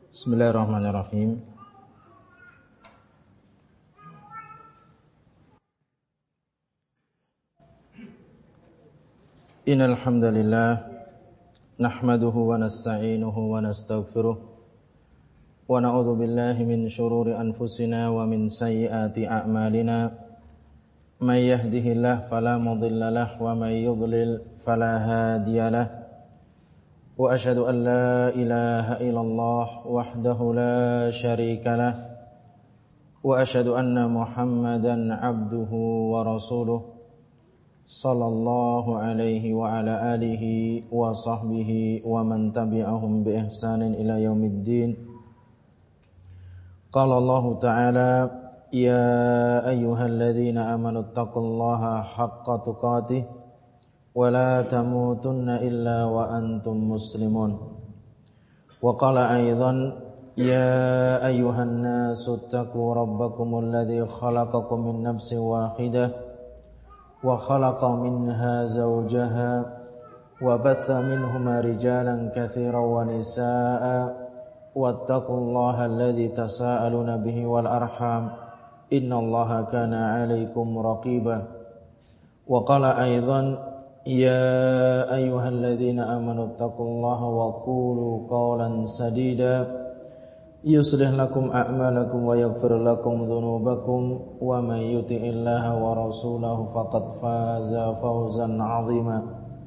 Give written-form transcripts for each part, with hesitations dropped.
Bismillahirrahmanirrahim. Innal hamdalillah nahmaduhu wa nasta'inuhu wa nastaghfiruh wa na'udzu billahi min shururi anfusina wa min sayyiati a'malina may yahdihillahu fala mudilla lahu wa may yudlil fala hadiyalah. Wa asyhadu an la ilaha illallah wahdahu la syarika lah wa asyhadu anna Muhammadan abduhu wa rasuluh sallallahu alaihi wa ala alihi wa sahbihi wa man tabi'ahum bi ihsanin ila yaumiddin. Qala Allah ta'ala ya ayyuhalladzina amanu taqullaha haqqa tuqatih wa la tamutunna illa wa antum muslimun. Wa qala aidan ya ayyuhan nasu taqu rabbakumul ladzi khalaqakum min nafsin wahidah wa khalaqa minha zawjaha wa batha minhuma rijalan katsiran wa nisaa'a wattaqullaha alladzi tasaaluna bihi wal arham innallaha kana 'alaikum raqiba. Wa qala aidan ya ayyuhalladzina amanu taqullaha wa qulu qawlan sadida yuslih lakum a'malakum wa yaghfir lakum dhunubakum wa may yuti'illaha wa rasulahu faqad faza fawzan 'azima.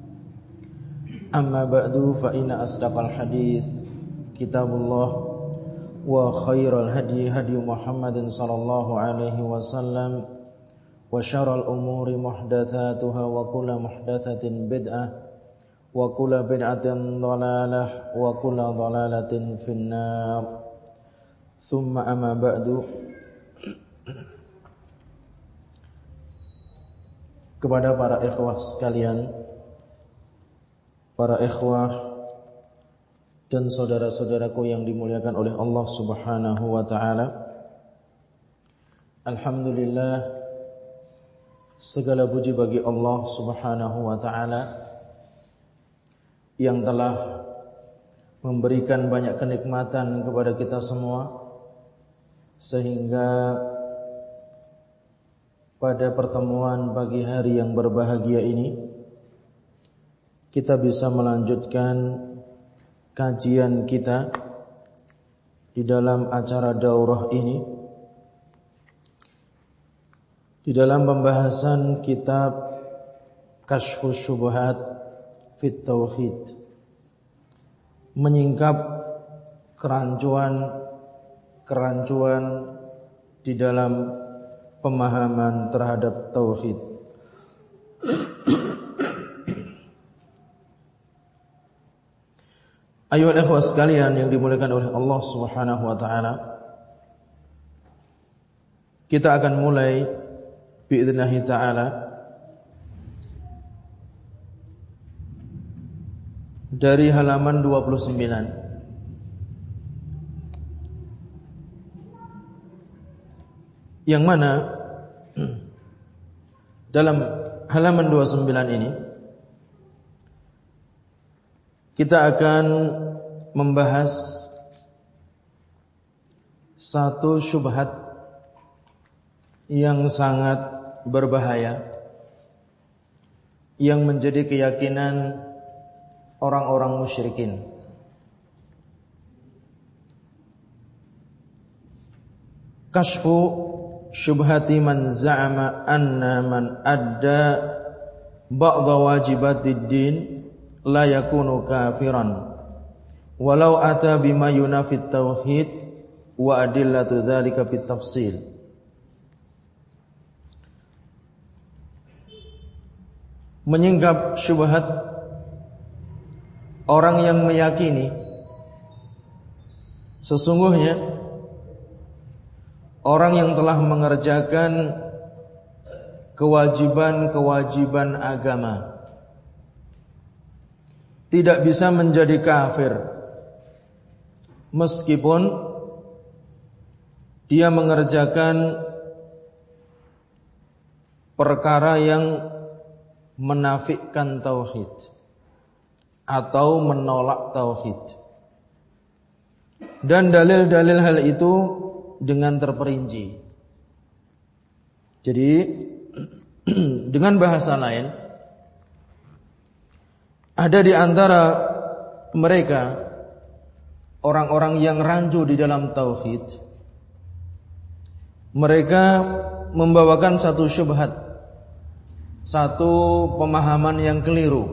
Amma ba'du fa inna asdaqal hadits kitabullah wa khairal hadi hadi Muhammadin sallallahu alaihi wasallam wa syarrul umuri muhdatsatuha wa kullu muhdatsatin bid'ah wa kullu bid'atin dhalalah wa kullu dhalalatin finnar. Tsumma amma ba'du. Kepada para ikhwah sekalian, para ikhwah dan saudara-saudaraku yang dimuliakan oleh Allah Subhanahu wa taala, alhamdulillah, segala puji bagi Allah Subhanahu wa taala yang telah memberikan banyak kenikmatan kepada kita semua, sehingga pada pertemuan pagi hari yang berbahagia ini kita bisa melanjutkan kajian kita di dalam acara daurah ini, di dalam pembahasan kitab Kashfus Syubhat fit Tauhid, menyingkap kerancuan di dalam pemahaman terhadap tauhid. Ayuhal ikhwah sekalian yang dimuliakan oleh Allah Subhanahu wa taala, kita akan mulai bi'idznahi ta'ala dari halaman 29, yang mana dalam halaman 29 ini kita akan membahas satu syubhat yang sangat berbahaya, yang menjadi keyakinan orang-orang musyrikin. Kashfu syubhati man za'ama anna man adda ba'dha wajibatid din la yakunu kafiran walau ata bima yunafit tauhid wa adillatu dzalika fit tafsil. Menyingkap syubhat orang yang meyakini sesungguhnya orang yang telah mengerjakan kewajiban-kewajiban agama tidak bisa menjadi kafir meskipun dia mengerjakan perkara yang menafikkan tauhid atau menolak tauhid. dan dalil-dalil hal itu dengan terperinci. Jadi dengan bahasa lain, ada di antara mereka orang-orang yang rancu di dalam tauhid. Mereka membawakan satu syubhat, satu pemahaman yang keliru.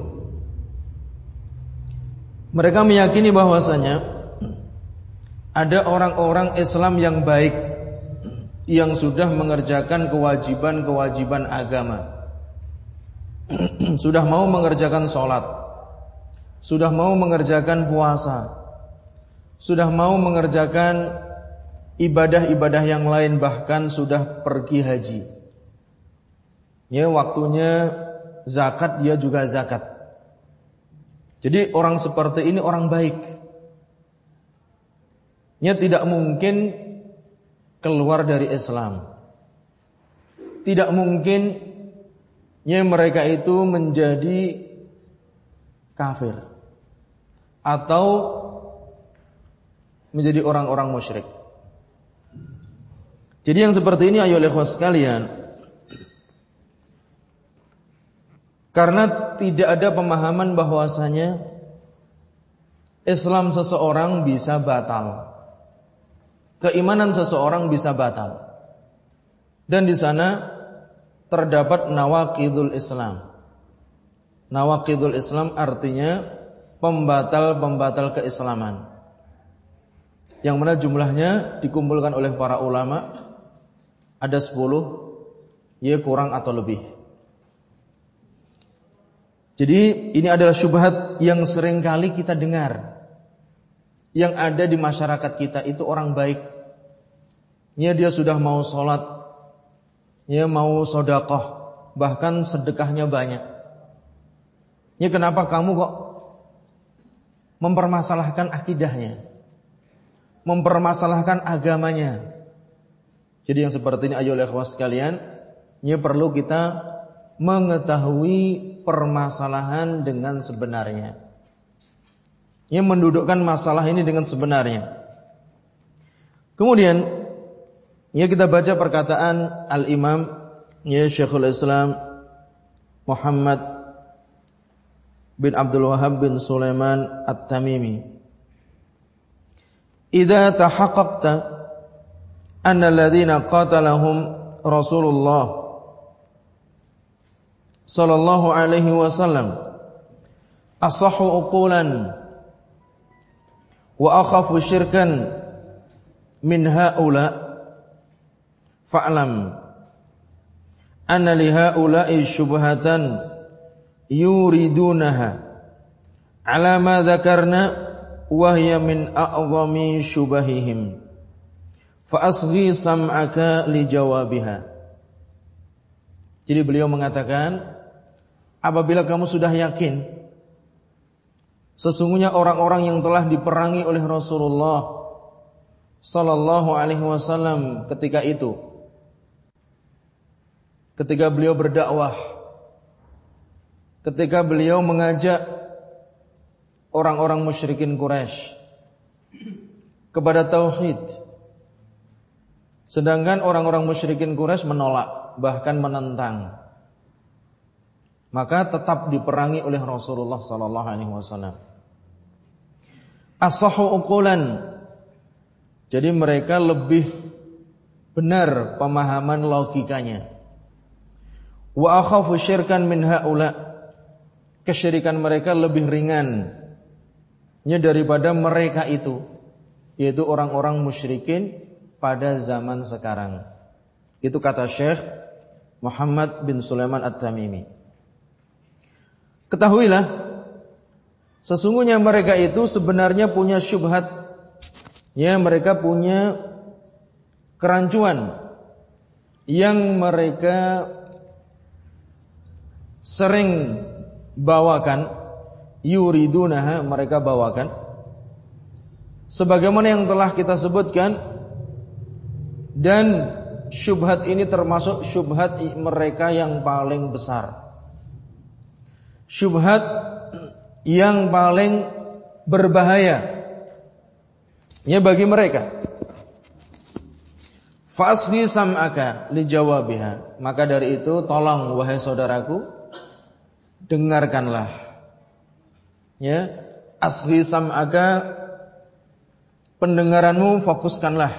Mereka meyakini bahwasanya ada orang-orang Islam yang baik yang sudah mengerjakan kewajiban-kewajiban agama, sudah mau mengerjakan sholat, sudah mau mengerjakan puasa, sudah mau mengerjakan ibadah-ibadah yang lain, bahkan sudah pergi haji. Ya, waktunya zakat dia juga zakat. Jadi orang seperti ini orang baik. Ya, tidak mungkin keluar dari Islam. Tidak mungkin ya mereka itu menjadi kafir atau menjadi orang-orang musyrik. Jadi yang seperti ini ayolah ikhwas sekalian, karena tidak ada pemahaman bahwasanya Islam seseorang bisa batal, keimanan seseorang bisa batal, dan di sana terdapat nawaqidul Islam. Nawaqidul Islam artinya pembatal-pembatal keislaman, yang mana jumlahnya dikumpulkan oleh para ulama ada 10, ya kurang atau lebih. Jadi ini adalah syubhat yang sering kali kita dengar, yang ada di masyarakat kita. Itu orang baik, ya dia sudah mau sholat, ya mau sedekah, bahkan sedekahnya banyak. Ya kenapa kamu kok mempermasalahkan akidahnya, mempermasalahkan agamanya? Jadi yang seperti ini ayolah ikhwas sekalian, ini perlu kita mengetahui permasalahan dengan sebenarnya, yang mendudukkan masalah ini dengan sebenarnya. Kemudian ya kita baca perkataan Al-Imam ya Syekhul Islam Muhammad bin Abdul Wahhab bin Sulaiman At-Tamimi. Idza tahaqqaqta anna alladhina qatalahum Rasulullah sallallahu alaihi wasallam asahhu uqulan wa akhafu syirkan min haula fa'lam anna li haula'i syubhatan yuridunaha ala ma dzakarna wa hiya min a'zami syubahihim fa asghi sam'aka li jawabiha. Jadi beliau mengatakan, apabila kamu sudah yakin sesungguhnya orang-orang yang telah diperangi oleh Rasulullah sallallahu alaihi wasallam ketika itu, ketika beliau berdakwah, ketika beliau mengajak orang-orang musyrikin Quraisy kepada tauhid, sedangkan orang-orang musyrikin Quraisy menolak, bahkan menentang, maka tetap diperangi oleh Rasulullah sallallahu alaihi wasallam. As-sahhu uqulan, jadi mereka lebih benar pemahaman logikanya. Wa akhafu syirkan min haula, kesyirikan mereka lebih ringan daripada mereka itu, yaitu orang-orang musyrikin pada zaman sekarang. Itu kata Syekh Muhammad bin Sulaiman At-Tamimi. Ketahuilah, sesungguhnya mereka itu sebenarnya punya syubhat, ya mereka punya kerancuan yang mereka sering bawakan, yuridunaha, mereka bawakan, sebagaimana yang telah kita sebutkan. Dan syubhat ini termasuk syubhat mereka yang paling besar, syubhat yang paling berbahaya, Ya bagi mereka. Fasli sam'aka lijawabiha. Maka dari itu tolong wahai saudaraku, dengarkanlah. Ya, asli sam'aka, pendengaranmu fokuskanlah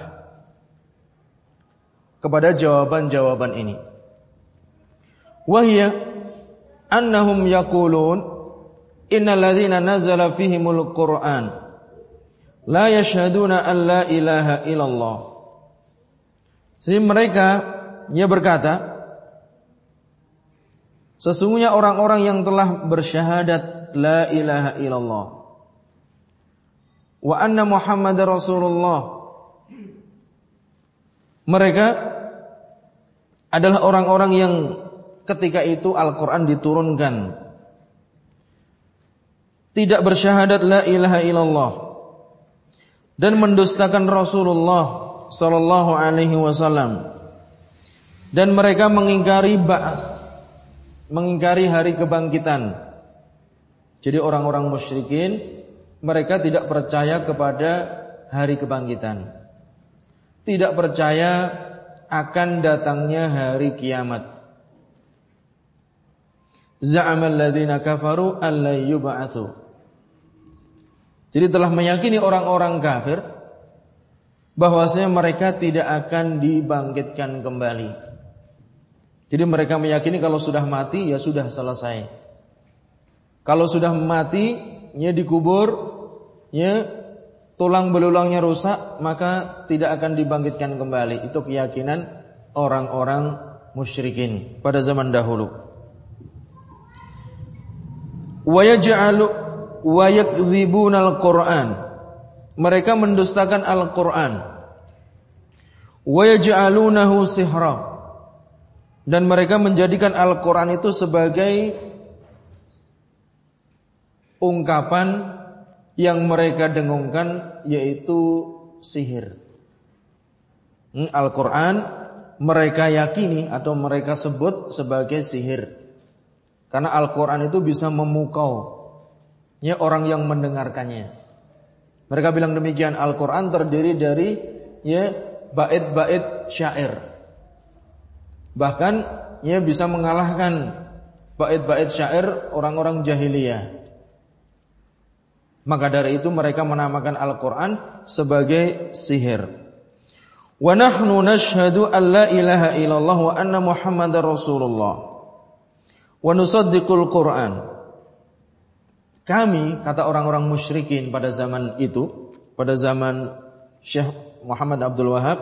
kepada jawaban-jawaban ini. Wahya annahum yaqulun innal ladzina nazala fihimul Qur'an la yashhaduna an la ilaha illallah. Jadi mereka berkata, sesungguhnya orang-orang yang telah bersyahadat la ilaha illallah wa anna Muhammadar Rasulullah, mereka adalah orang-orang yang ketika itu Al-Quran diturunkan tidak bersyahadat la ilaha illallah dan mendustakan Rasulullah sallallahu alaihi wasallam, dan mereka mengingkari ba'ats, mengingkari hari kebangkitan. Jadi orang-orang musyrikin, mereka tidak percaya kepada hari kebangkitan, tidak percaya akan datangnya hari kiamat. Za'amal ladzina kafaru an la yub'atsu. Jadi telah meyakini orang-orang kafir bahwasanya mereka tidak akan dibangkitkan kembali. Jadi mereka meyakini kalau sudah mati ya sudah selesai. Kalau sudah mati ya dikubur, ya tulang belulangnya rusak, maka tidak akan dibangkitkan kembali. Itu keyakinan orang-orang musyrikin pada zaman dahulu. Wa yaj'alu wa yakdzibuna al-Qur'an. Mereka mendustakan Al-Quran. Wa yaj'alunahu sihra. Dan mereka menjadikan Al-Quran itu sebagai ungkapan yang mereka dengungkan, yaitu sihir. Al-Quran mereka yakini atau mereka sebut sebagai sihir. Karena Al-Quran itu bisa memukau ya orang yang mendengarkannya. Mereka bilang demikian, Al-Quran terdiri dari ya bait-bait syair. Bahkan ya bisa mengalahkan bait-bait syair orang-orang jahiliyah. Maka dari itu mereka menamakan Al-Quran sebagai sihir. Wa nahnu nashhadu an la ilaha illallah wa anna Muhammadar Rasulullah wa nusaddiqul Qur'an. Kami, kata orang-orang musyrikin pada zaman itu, pada zaman Syekh Muhammad Abdul Wahab,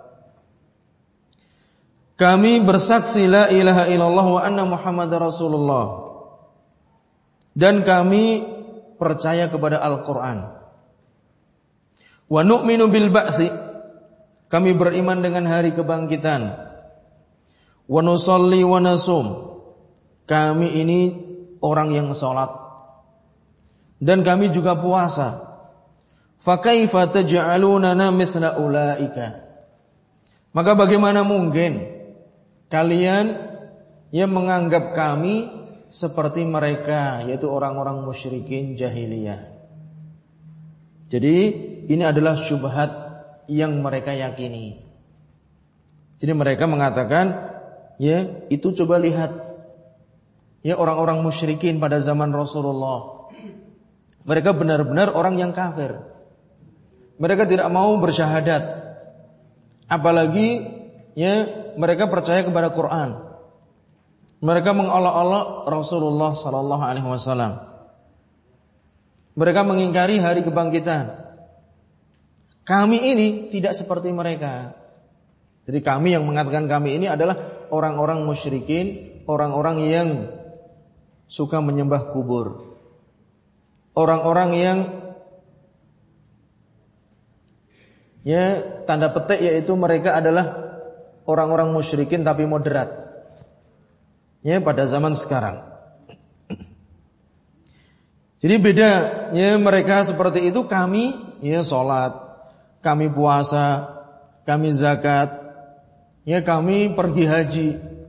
kami bersaksi la ilaha illallah wa anna Muhammadar Rasulullah, dan kami percaya kepada Al-Quran. Wa nu'minu bil ba'tsi, kami beriman dengan hari kebangkitan. Wa nusalli wa nasum, kami ini orang yang salat dan kami juga puasa. Fa kaifa taj'alunana mithla ulaika, maka bagaimana mungkin kalian yang menganggap kami seperti mereka, yaitu orang-orang musyrikin jahiliyah. Jadi ini adalah syubhat yang mereka yakini. Jadi mereka mengatakan, ya itu coba lihat ya orang-orang musyrikin pada zaman Rasulullah. Mereka benar-benar orang yang kafir. Mereka tidak mau bersyahadat. Apalagi ya mereka percaya kepada Quran. Mereka mengolok-olok Rasulullah sallallahu alaihi wasallam. Mereka mengingkari hari kebangkitan. Kami ini tidak seperti mereka. Jadi kami yang mengatakan kami ini adalah orang-orang musyrikin, orang-orang yang suka menyembah kubur. Orang-orang yang ya tanda petik yaitu mereka adalah orang-orang musyrikin tapi moderat. Ya pada zaman sekarang. Jadi beda ya mereka seperti itu, kami ya salat, kami puasa, kami zakat, ya kami pergi haji.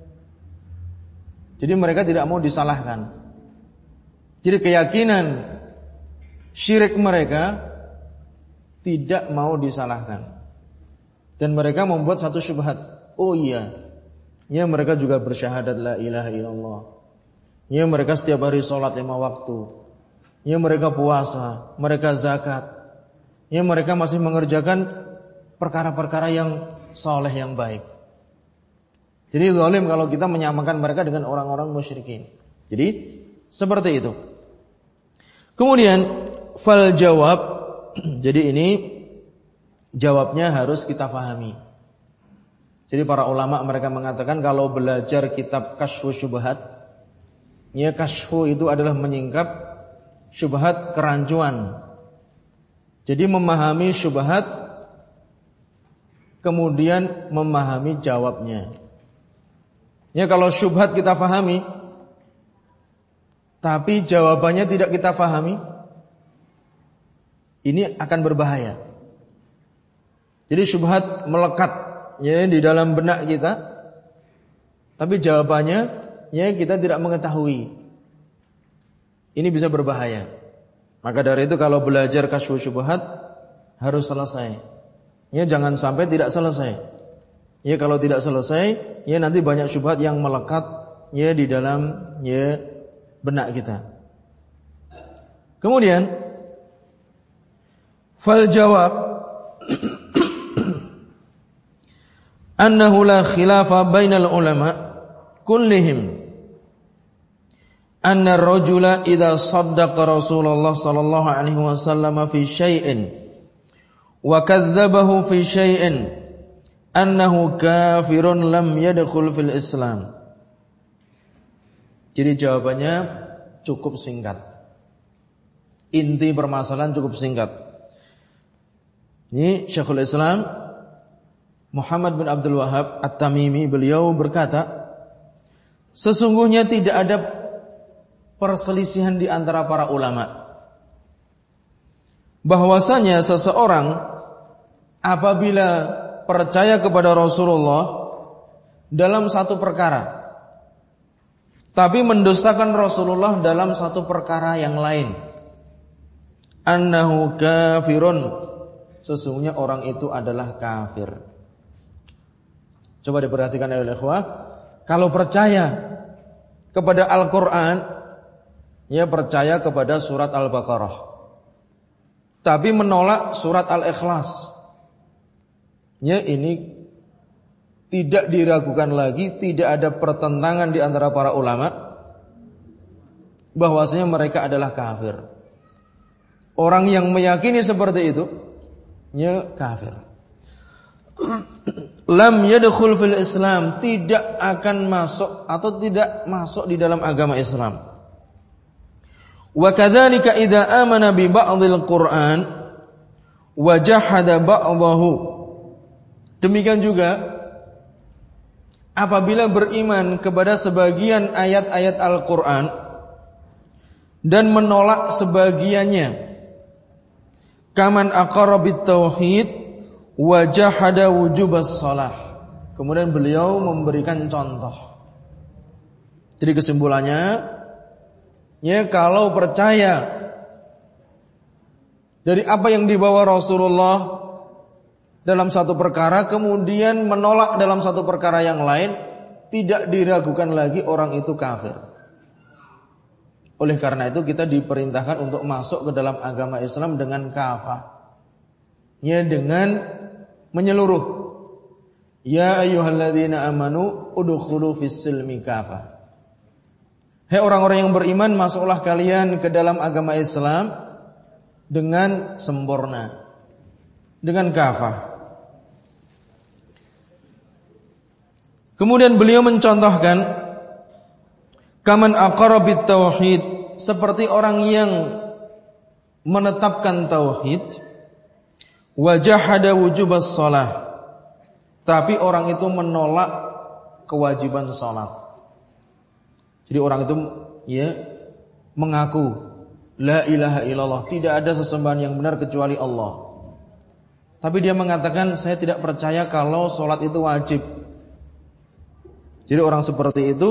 Jadi mereka tidak mau disalahkan. Jadi keyakinan syirik mereka tidak mau disalahkan. Dan mereka membuat satu syubhat. Oh iya, ya mereka juga bersyahadat la ilaha illallah. Ya mereka setiap hari sholat 5 waktu. Ya mereka puasa, mereka zakat. Ya mereka masih mengerjakan perkara-perkara yang soleh, yang baik. Jadi zalim kalau kita menyamakan mereka dengan orang-orang musyrikin. Jadi seperti itu. Kemudian fal jawab. Jadi ini jawabnya harus kita pahami. Jadi para ulama mereka mengatakan kalau belajar kitab Kasyfu Syubhat, ya kasyfu itu adalah menyingkap syubhat, kerancuan. Jadi memahami syubhat kemudian memahami jawabnya. Ya kalau syubhat kita pahami tapi jawabannya tidak kita pahami, ini akan berbahaya. Jadi syubhat melekat ya di dalam benak kita, tapi jawabannya ya kita tidak mengetahui. Ini bisa berbahaya. Maka dari itu kalau belajar kasyfu syubhat harus selesai. Ya jangan sampai tidak selesai. Ya kalau tidak selesai, ya nanti banyak syubhat yang melekat ya di dalam ya benak kita. Kemudian fal jawab annahu la khilafa bainal ulama kullihim anna ar-rajula idza saddaqa Rasulullah sallallahu alaihi wasallam fi syai'in wa kadzdzabahu fi syai'in annahu kafirun lam yadkhul fil Islam. Jadi jawabannya cukup singkat. Inti permasalahan cukup singkat. Ini Syekhul Islam Muhammad bin Abdul Wahhab At-Tamimi, beliau berkata, sesungguhnya tidak ada perselisihan di antara para ulama bahwasanya seseorang apabila percaya kepada Rasulullah dalam satu perkara tapi mendustakan Rasulullah dalam satu perkara yang lain, annahu kafirun, sesungguhnya orang itu adalah kafir. Coba diperhatikan oleh ikhwah, kalau percaya kepada Al-Quran, ya percaya kepada surat Al-Baqarah, tapi menolak surat Al-Ikhlas, ya ini tidak diragukan lagi, tidak ada pertentangan di antara para ulama bahwasanya mereka adalah kafir. Orang yang meyakini seperti itu, ya kafir. Lam yadkhul fil Islam, tidak akan masuk atau tidak masuk di dalam agama Islam. Wa kadzalika idza amana bi ba'dil Qur'an wa jahada ba'dahu. Demikian juga apabila beriman kepada sebagian ayat-ayat Al-Quran dan menolak sebagiannya, kaman aqarra bit tauhid wa jahada wujubas shalah. Kemudian beliau memberikan contoh. Jadi kesimpulannya, ya kalau percaya dari apa yang dibawa Rasulullah dalam satu perkara, kemudian menolak dalam satu perkara yang lain, tidak diragukan lagi orang itu kafir. Oleh karena itu kita diperintahkan untuk masuk ke dalam agama Islam dengan kafah, ya dengan menyeluruh. Ya ayyuhalladzina amanu udkhulu fis-silmi kafah. Hai orang-orang yang beriman, masuklah kalian ke dalam agama Islam dengan sempurna, dengan kafah. Kemudian beliau mencontohkan kaman aqarra bit tauhid, seperti orang yang menetapkan tauhid, wa jahada wujubas shalah, tapi orang itu menolak kewajiban salat. Jadi orang itu ya mengaku la ilaha illallah, tidak ada sesembahan yang benar kecuali Allah, tapi dia mengatakan saya tidak percaya kalau salat itu wajib. Jadi orang seperti itu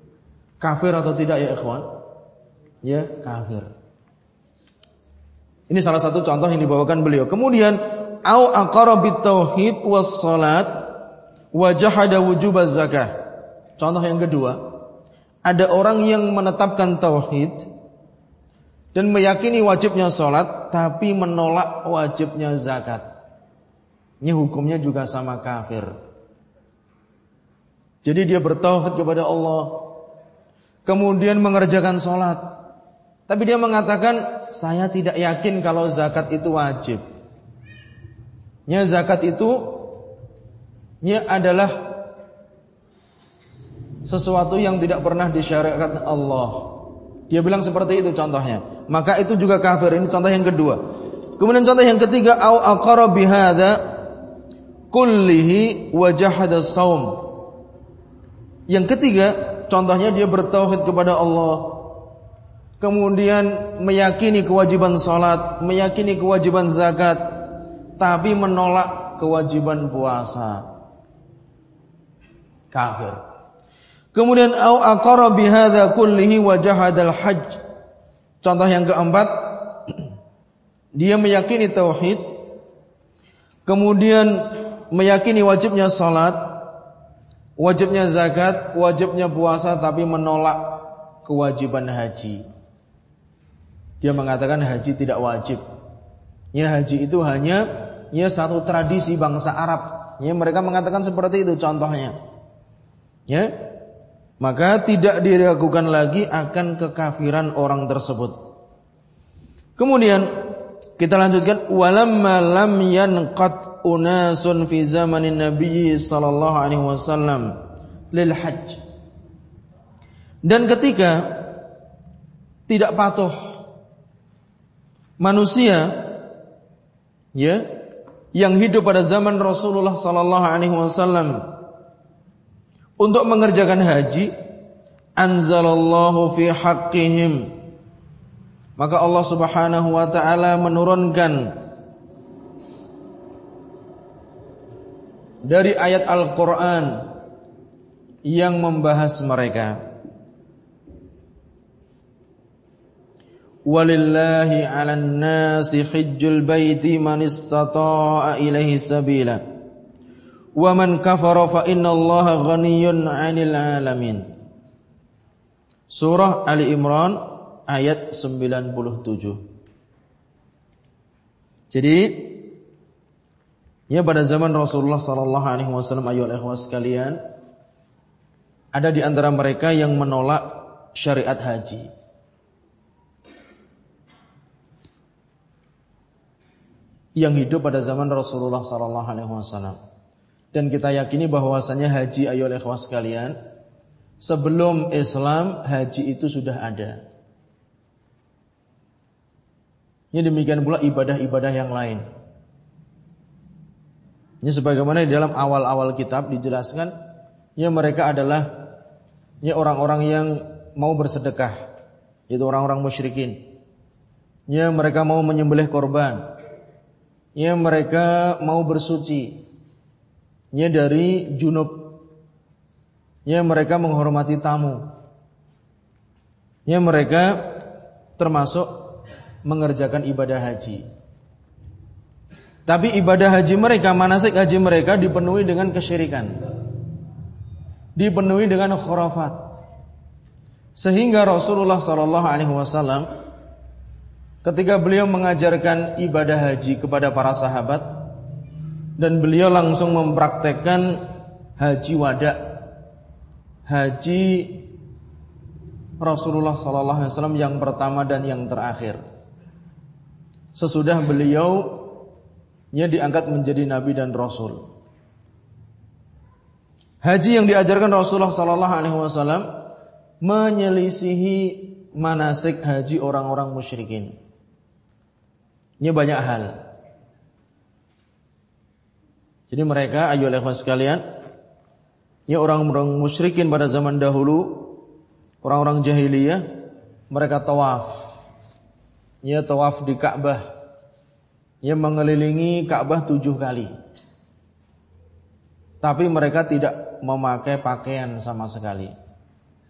kafir atau tidak ya ikhwan? Ya kafir. Ini salah satu contoh yang dibawakan beliau. Kemudian au aqara bit tauhid was salat wa jahada wujubaz zakah. Contoh yang kedua, ada orang yang menetapkan tauhid dan meyakini wajibnya salat tapi menolak wajibnya zakat. Ini hukumnya juga sama kafir. Jadi dia bertauhid kepada Allah, kemudian mengerjakan salat, tapi dia mengatakan, saya tidak yakin kalau zakat itu wajib. Zakat itu adalah sesuatu yang tidak pernah disyariatkan Allah. Dia bilang seperti itu contohnya. Maka itu juga kafir. Ini contoh yang kedua. Kemudian contoh yang ketiga, au aqara bihadza kullihi wa jahada shaum. Yang ketiga, contohnya dia bertauhid kepada Allah, kemudian meyakini kewajiban salat, meyakini kewajiban zakat, tapi menolak kewajiban puasa. Kafir. Kemudian au aqara bihadza kullihi wa jahadal hajj. Contoh yang keempat, dia meyakini tauhid, kemudian meyakini wajibnya salat, wajibnya zakat, wajibnya puasa, tapi menolak kewajiban haji. Dia mengatakan haji tidak wajib. Haji itu hanya satu tradisi bangsa Arab. Mereka mengatakan seperti itu contohnya. Maka tidak diragukan lagi akan kekafiran orang tersebut. Kemudian kita lanjutkan, walamma lam yanqat unasun fi zamanin Nabi sallallahu alaihi wasallam lil hajj. Dan ketika tidak patuh manusia yang hidup pada zaman Rasulullah sallallahu alaihi wasallam untuk mengerjakan haji, anzalallahu fi haqqihim, maka Allah Subhanahu wa taala menurunkan dari ayat Al-Qur'an yang membahas mereka. Walillahi 'alan nasi hajjul baiti man istata'a ilaihi sabila wa man kafara fa innallaha ghaniyyun 'anil 'alamin. Surah Ali Imran ayat 97. Jadi pada zaman Rasulullah sallallahu alaihi wasallam, ayyuhal ikhwas sekalian, ada di antara mereka yang menolak syariat haji. Yang hidup pada zaman Rasulullah sallallahu alaihi wasallam. Dan kita yakini bahwasanya haji, ayyuhal ikhwas sekalian, sebelum Islam haji itu sudah ada. Demikian pula ibadah-ibadah yang lain. Ini sebagaimana di dalam awal-awal kitab dijelaskan, mereka adalah orang-orang yang mau bersedekah, yaitu orang-orang musyrikin. Mereka mau menyembelih korban. Mereka mau bersuci dari junub. Mereka menghormati tamu. Mereka termasuk mengerjakan ibadah haji. Tapi ibadah haji mereka, manasik haji mereka dipenuhi dengan kesyirikan, dipenuhi dengan khurafat. Sehingga Rasulullah sallallahu alaihi wasallam ketika beliau mengajarkan ibadah haji kepada para sahabat, dan beliau langsung mempraktekkan haji wada, haji Rasulullah sallallahu alaihi wasallam yang pertama dan yang terakhir. Sesudah beliau diangkat menjadi nabi dan rasul. Haji yang diajarkan Rasulullah sallallahu alaihi wasallam menyelisihi manasik haji orang-orang musyrikin. Ini banyak hal. Jadi mereka, ayyuhal ikhwas sekalian, orang-orang musyrikin pada zaman dahulu, orang-orang jahiliyah, mereka tawaf. Tawaf di Ka'bah. Mengelilingi Ka'bah 7 kali. Tapi mereka tidak memakai pakaian sama sekali.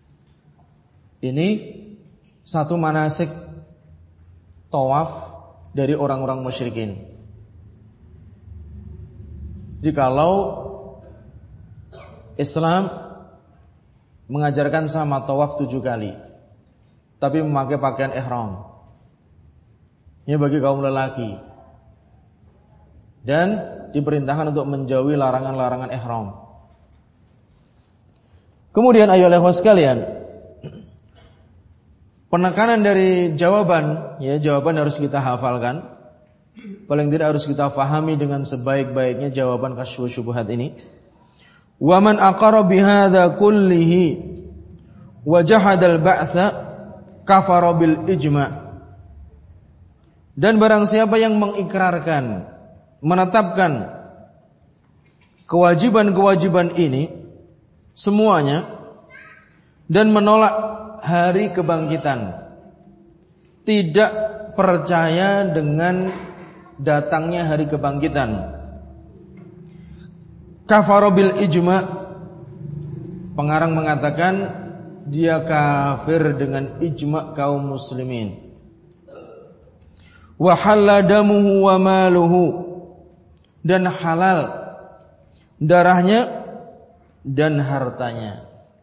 Ini satu manasik tawaf dari orang-orang musyrikin. Jadi kalau Islam mengajarkan sama tawaf 7 kali, tapi memakai pakaian ihram, ini bagi kaum lelaki, dan diperintahkan untuk menjauhi larangan-larangan ihram. Kemudian ayolah sekalian, penekanan dari jawaban, ya jawaban harus kita hafalkan. Paling tidak harus kita fahami dengan sebaik-baiknya jawaban kasyfu syubhat ini. Wa man aqara bihadza kullihi wa jahada al-ba'tsa kafara bil ijma'. Dan barang siapa yang mengikrarkan, menetapkan kewajiban-kewajiban ini semuanya dan menolak hari kebangkitan, tidak percaya dengan datangnya hari kebangkitan, kafara bil ijma', pengarang mengatakan dia kafir dengan ijma' kaum muslimin. Wa halla damuhu wa maluhu, dan halal darahnya dan hartanya.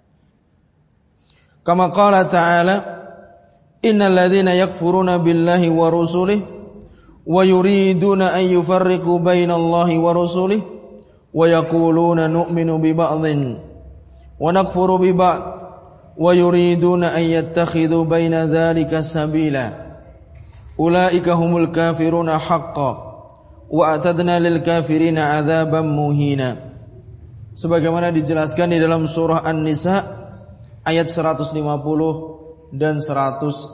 Kama qala ta'ala, innal ladzina yakfuruna billahi wa rusulihi wa yuriduna an yufarriqu bainallahi wa rusulihi wa yaquluna nu'minu bi ba'dhin wa nakfuru bi ba'd wa yuriduna an yattakhidhu baina dzalika sabila ulaika humul kafiruna haqqan wa atadna lil kafirina adzaban muhina. Sebagaimana dijelaskan di dalam surah An-Nisa ayat 150 dan 151.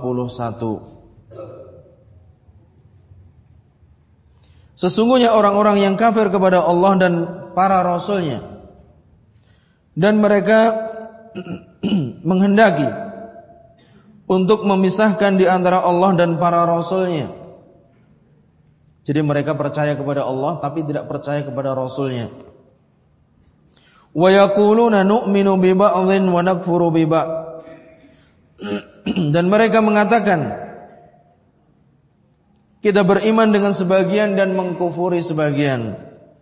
Sesungguhnya orang-orang yang kafir kepada Allah dan para rasulnya, dan mereka menghendaki untuk memisahkan di antara Allah dan para rasulnya. Jadi mereka percaya kepada Allah tapi tidak percaya kepada rasulnya. Wa yaquluna nu'minu bi ba'dhin wa nakfuru bi ba'd. Dan mereka mengatakan kita beriman dengan sebagian dan mengkufuri sebagian.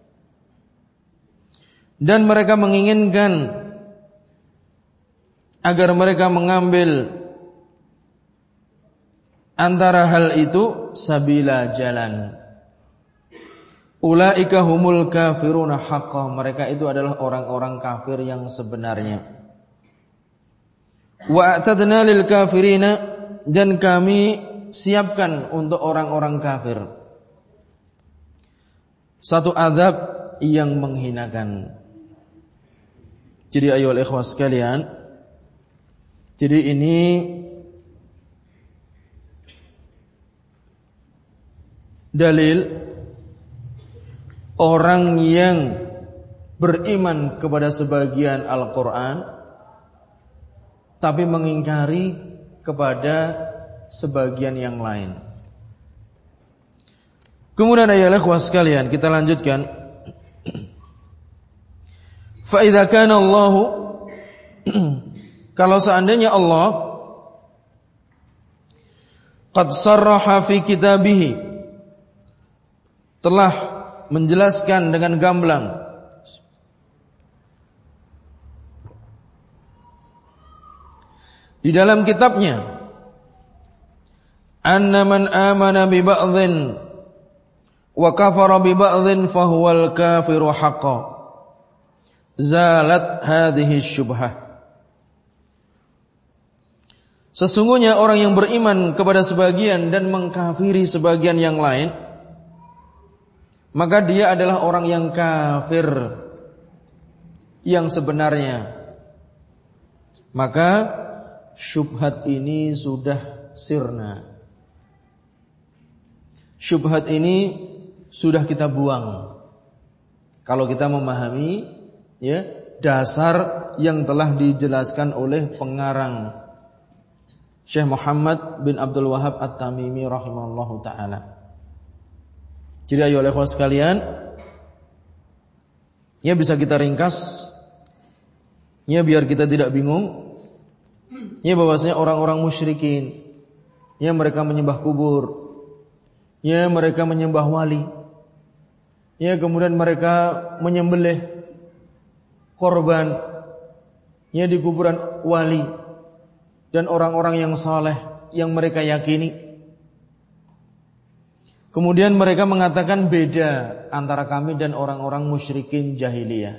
Dan mereka menginginkan agar mereka mengambil antara hal itu sabila jalan. Ulaika humul kafiruna haqqan, mereka itu adalah orang-orang kafir yang sebenarnya. Wa a'tadna lil kafirina, dan kami siapkan untuk orang-orang kafir satu azab yang menghinakan. Jadi ayolah ikhwah sekalian, jadi ini dalil orang yang beriman kepada sebagian Al-Quran tapi mengingkari kepada sebagian yang lain. Kemudian ayolah ikhwah sekalian, kita lanjutkan. Fa idza kana Allah, kalau seandainya Allah qad sarraha fi kitabih, telah menjelaskan dengan gamblang di dalam kitabnya, anna man amana bi ba'dhin wa kafara bi ba'dhin fahuwal kafiru haqqan, zalat hadhihi syubhah. Sesungguhnya orang yang beriman kepada sebagian dan mengkafiri sebagian yang lain, maka dia adalah orang yang kafir yang sebenarnya. Maka syubhat ini sudah sirna. Syubhat ini sudah kita buang. Kalau kita memahami ya dasar yang telah dijelaskan oleh pengarang Syekh Muhammad bin Abdul Wahhab At-Tamimi rahimahullahu taala. Jadi ayo ikhwah sekalian, ya bisa kita ringkas, ya biar kita tidak bingung, ya bahwasanya orang-orang musyrikin, ya mereka menyembah kubur, Ya, mereka menyembah wali. Ya, kemudian mereka menyembelih korban ya di kuburan wali dan orang-orang yang saleh yang mereka yakini. Kemudian mereka mengatakan beda antara kami dan orang-orang musyrikin jahiliyah.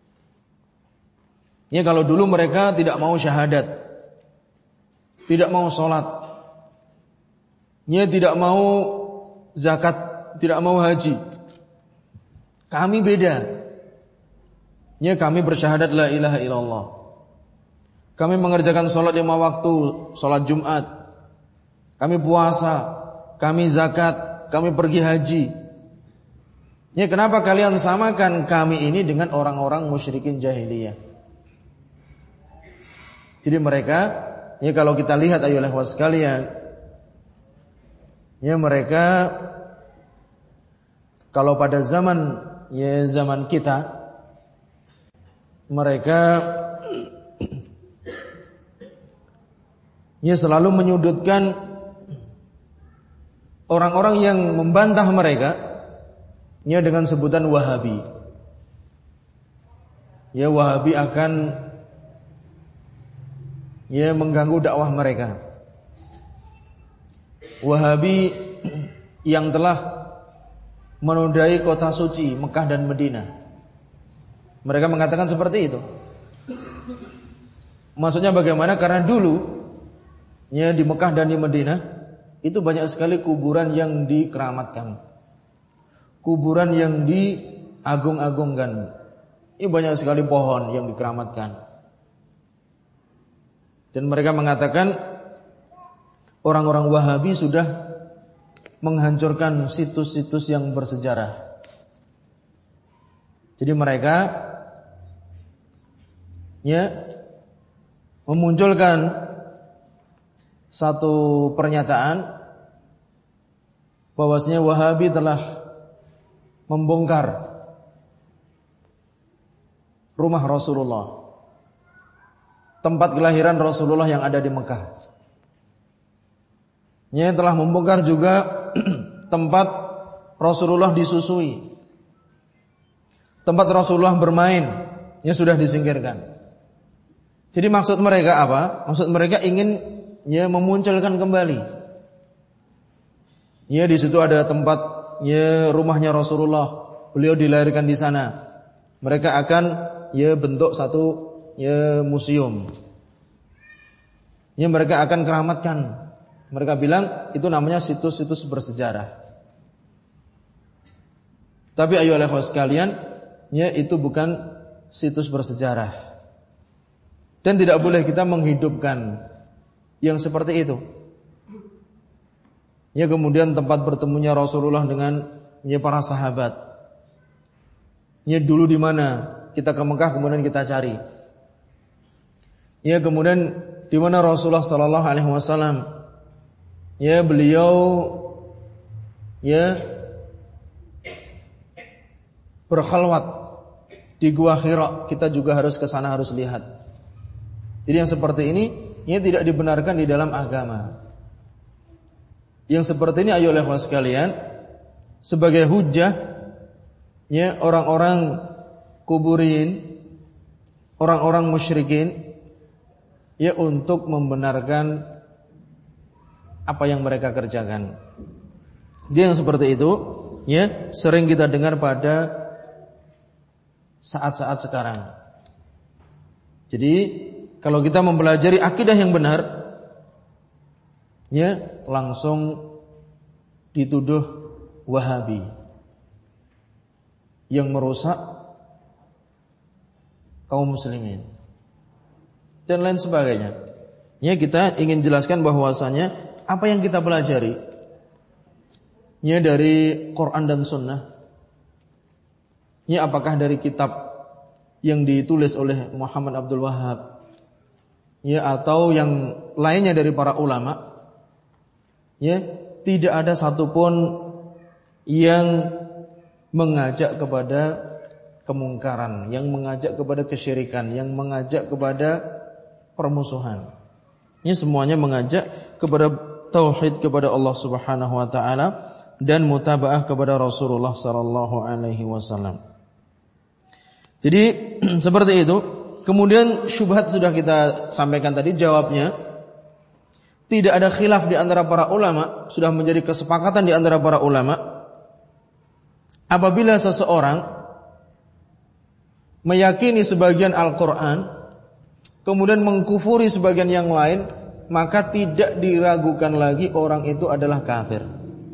Ya, kalau dulu mereka tidak mau syahadat, tidak mau sholat, ya tidak mau zakat, tidak mau haji. Kami beda. Ya, kami bersyahadat la ilaha illallah. Kami mengerjakan sholat 5 waktu, sholat Jumat. Kami puasa, kami zakat, kami pergi haji. Ya, kenapa kalian samakan kami ini dengan orang-orang musyrikin jahiliyah? Jadi mereka, ya kalau kita lihat ayolah sekalian, ya mereka kalau pada zaman kita, mereka ya selalu menyudutkan orang-orang yang membantah mereka ya dengan sebutan Wahabi. Ya, Wahabi akan ya mengganggu dakwah mereka. Wahabi yang telah menodai kota suci Mekah dan Madinah. Mereka mengatakan seperti itu. Maksudnya bagaimana? Karena dulu ya di Mekah dan di Madinah itu banyak sekali kuburan yang dikeramatkan, kuburan yang diagung-agungkan. Ini banyak sekali pohon yang dikeramatkan. Dan mereka mengatakan orang-orang Wahabi sudah menghancurkan situs-situs yang bersejarah. Jadi mereka ya memunculkan satu pernyataan bahwasanya Wahabi telah membongkar rumah Rasulullah, tempat kelahiran Rasulullah yang ada di Mekah. Ya, telah membongkar juga tempat Rasulullah disusui, tempat Rasulullah bermain, ya sudah disingkirkan. Jadi maksud mereka apa? Maksud mereka ingin ya memunculkan kembali. Ya, di situ ada tempat ya rumahnya Rasulullah, beliau dilahirkan di sana. Mereka akan ya bentuk satu ya museum. Ya, mereka akan keramatkan. Mereka bilang itu namanya situs-situs bersejarah. Tapi ayo ikhwas sekalian, ya itu bukan situs bersejarah. Dan tidak boleh kita menghidupkan yang seperti itu. Ya, kemudian tempat bertemunya Rasulullah dengan ya para sahabat. Ya, dulu di mana kita ke Mekah kemudian kita cari. Ya, kemudian di mana Rasulullah sallallahu alaihi wasallam ya beliau ya berkhalwat di Gua Hira, kita juga harus ke sana, harus lihat. Jadi yang seperti ini ya tidak dibenarkan di dalam agama. Yang seperti ini ayo ikhwan sekalian, sebagai hujjah ya orang-orang kuburin, orang-orang musyrikin ya untuk membenarkan apa yang mereka kerjakan. Dia yang seperti itu ya sering kita dengar pada saat-saat sekarang. Jadi kalau kita mempelajari akidah yang benar ya langsung dituduh Wahabi yang merusak kaum muslimin dan lain sebagainya. Ya, kita ingin jelaskan bahwasanya apa yang kita pelajari ya dari Quran dan Sunnah, ya apakah dari kitab yang ditulis oleh Muhammad Abdul Wahhab ya atau yang lainnya dari para ulama, ya tidak ada satupun yang mengajak kepada kemungkaran, yang mengajak kepada kesyirikan, yang mengajak kepada permusuhan. Ini semuanya mengajak kepada tauhid kepada Allah Subhanahu wa taala dan mutaba'ah kepada Rasulullah sallallahu alaihi wasallam. Jadi seperti itu. Kemudian syubhat sudah kita sampaikan tadi jawabnya. Tidak ada khilaf di antara para ulama, sudah menjadi kesepakatan di antara para ulama. Apabila seseorang meyakini sebagian Al-Qur'an, kemudian mengkufuri sebagian yang lain, maka tidak diragukan lagi orang itu adalah kafir.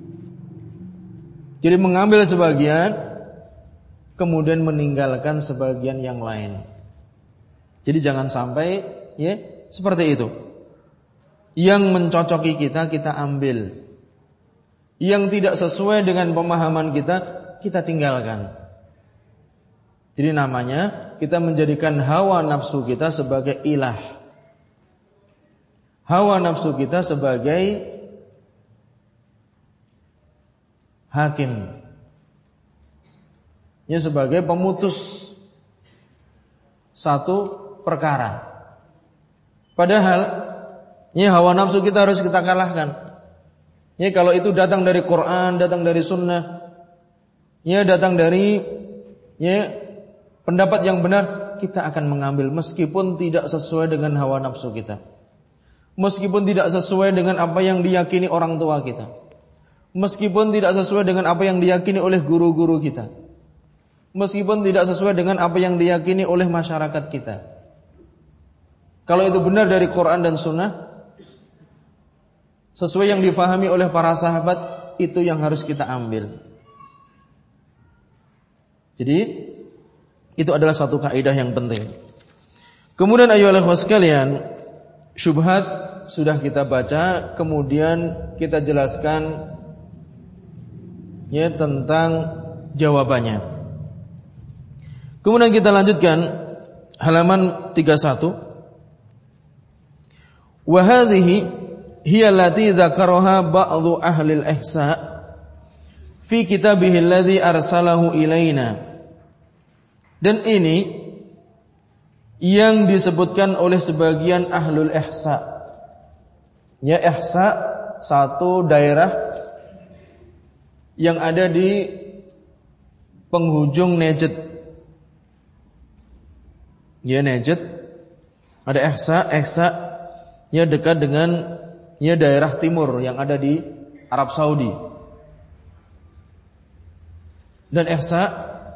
Jadi mengambil sebagian, kemudian meninggalkan sebagian yang lain. Jadi jangan sampai ya seperti itu. Yang mencocoki kita ambil. Yang tidak sesuai dengan pemahaman kita tinggalkan. Jadi namanya kita menjadikan hawa nafsu kita sebagai ilah. Hawa nafsu kita sebagai hakim. Ya sebagai pemutus satu perkara. Padahal ya hawa nafsu kita harus kita kalahkan. Ya kalau itu datang dari Quran, datang dari sunnah, ya datang dari ya pendapat yang benar, kita akan mengambil meskipun tidak sesuai dengan hawa nafsu kita. Meskipun tidak sesuai dengan apa yang diyakini orang tua kita. Meskipun tidak sesuai dengan apa yang diyakini oleh guru-guru kita. Meskipun tidak sesuai dengan apa yang diyakini oleh masyarakat kita. Kalau itu benar dari Quran dan Sunnah, sesuai yang difahami oleh para sahabat, itu yang harus kita ambil. Jadi itu adalah satu kaidah yang penting. Kemudian ayolah sekalian, syubhat sudah kita baca, kemudian kita jelaskan ya tentang jawabannya. Kemudian kita lanjutkan halaman 31. Wa hadhihi hiya allati dzakaraha ba'dhu ahli al-ihsa fi kitabihi alladhi arsalahu ilaina. Dan ini yang disebutkan oleh sebagian ahlul ihsa. Ya ihsa satu daerah yang ada di penghujung Najd. Ya Najd ada ihsa ya dekat dengan ya daerah timur yang ada di Arab Saudi. Dan ihsa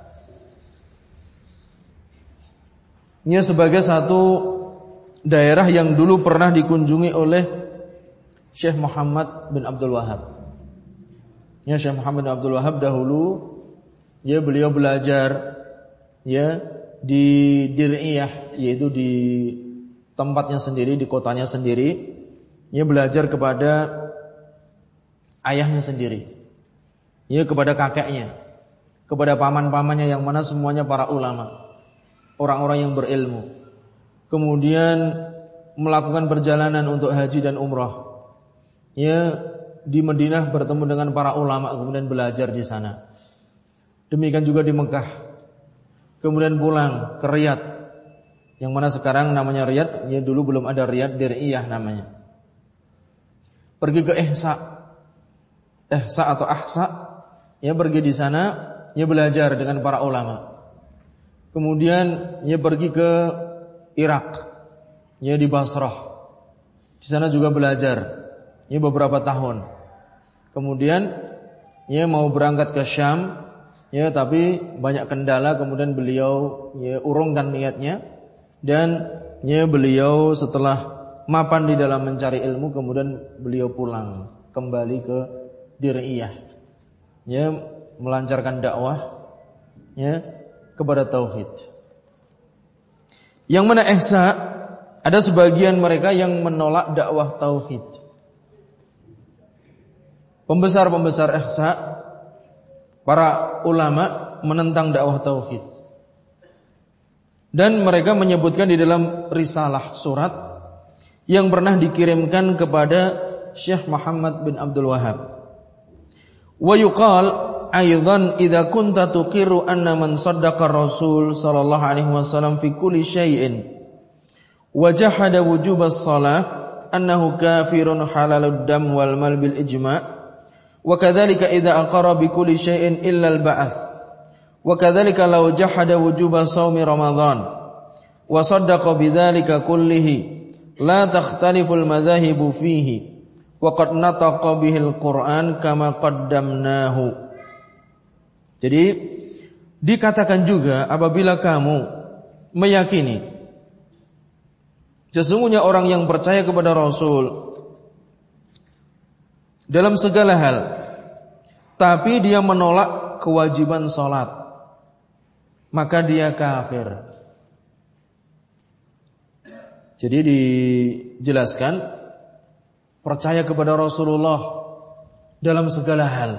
ya sebagai satu daerah yang dulu pernah dikunjungi oleh Syekh Muhammad bin Abdul Wahhab. Ya Syekh Muhammad bin Abdul Wahhab dahulu ya beliau belajar ya di Dir'iyah, yaitu di tempatnya sendiri, di kotanya sendiri. Ia belajar kepada ayahnya sendiri, ia kepada kakeknya, kepada paman-pamannya yang mana semuanya para ulama, orang-orang yang berilmu. Kemudian melakukan perjalanan untuk haji dan umrah. Ia di Madinah bertemu dengan para ulama, kemudian belajar di sana. Demikian juga di Mekah. Kemudian pulang ke Riyadh, yang mana sekarang namanya Riyadh, ya dulu belum ada Riyadh, Dir'iyah namanya. Pergi ke Ihsa atau Ahsa, ya pergi di sana, ya belajar dengan para ulama. Kemudian ya pergi ke Irak, ya di Basrah. Di sana juga belajar, ya beberapa tahun. Kemudian ya mau berangkat ke Syam, ya tapi banyak kendala, kemudian beliau ya urungkan niatnya. Dan ya beliau setelah mapan di dalam mencari ilmu, kemudian beliau pulang kembali ke Dir'iyah, ya melancarkan dakwah ya kepada tauhid. Yang mana ihsa, ada sebagian mereka yang menolak dakwah tauhid. Pembesar-pembesar ihsa, para ulama menentang dakwah tauhid. Dan mereka menyebutkan di dalam risalah surat yang pernah dikirimkan kepada Syekh Muhammad bin Abdul Wahhab. Wa yuqal aidan idza kunta tuqiru anna man saddaqa Rasul sallallahu alaihi wasallam fi kulli syai'in wa jahada wujub as-shalah annahu kafirun halalud dam wal mal bil ijma' Wa kadzalika idza aqara bi kulli syai'in illa al-ba'ats. Wa kadzalika law jahada wujuba shaumi Ramadan wa saddaqa bidzalika kullihi la takhtalifu al-madzahibu fihi wa qad nataqa bihi al-Qur'an kama qaddamnahu. Jadi dikatakan juga apabila kamu meyakini sesungguhnya orang yang percaya kepada Rasul dalam segala hal, tapi dia menolak kewajiban sholat, maka dia kafir. Jadi dijelaskan percaya kepada Rasulullah dalam segala hal,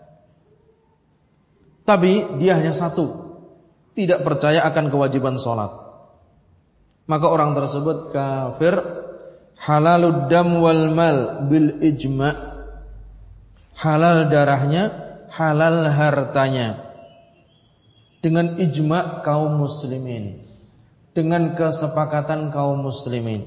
tapi dia hanya satu, tidak percaya akan kewajiban sholat, maka orang tersebut kafir. Halalud dam wal mal bil ijma', halal darahnya, halal hartanya, dengan ijma' kaum muslimin, dengan kesepakatan kaum muslimin.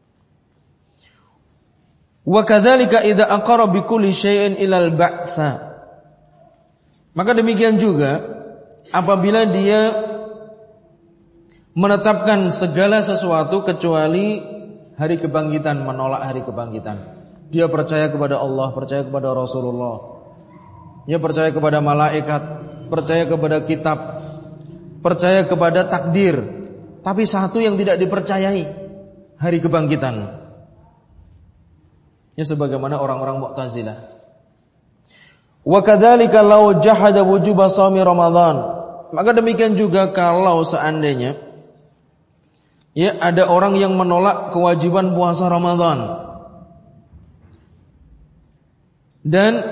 Wa kadzalika idza aqara bi kulli syai'in ilal ba'tsa, maka demikian juga apabila dia menetapkan segala sesuatu kecuali hari kebangkitan, menolak hari kebangkitan. Dia percaya kepada Allah, percaya kepada Rasulullah, dia percaya kepada malaikat, percaya kepada kitab, percaya kepada takdir, tapi satu yang tidak dipercayai, hari kebangkitan. Ya, sebagaimana orang-orang Mu'tazilah. Wa kadzalika law jahada wujuba shaumi Ramadan, maka demikian juga kalau seandainya ya ada orang yang menolak kewajiban puasa Ramadan dan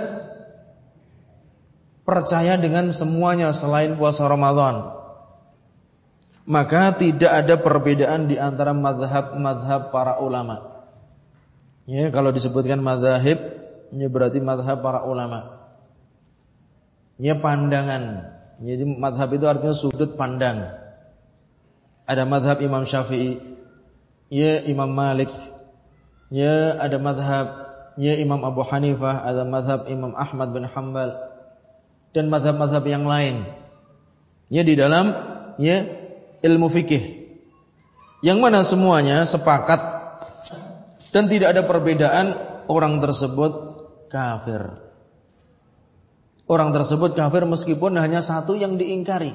percaya dengan semuanya selain puasa Ramadan, maka tidak ada perbedaan di antara mazhab para ulama. Ya, kalau disebutkan mazhab, ini berarti mazhab para ulama. Ya, pandangan. Jadi mazhab itu artinya sudut pandang. Ada mazhab Imam Syafi'i, ya Imam Malik, ya ada mazhab ya Imam Abu Hanifah, ada mazhab Imam Ahmad bin Hanbal, dan mazhab-mazhab yang lain. Ya, di dalam ya ilmu fikih, yang mana semuanya sepakat dan tidak ada perbedaan, orang tersebut kafir. Orang tersebut kafir meskipun hanya satu yang diingkari.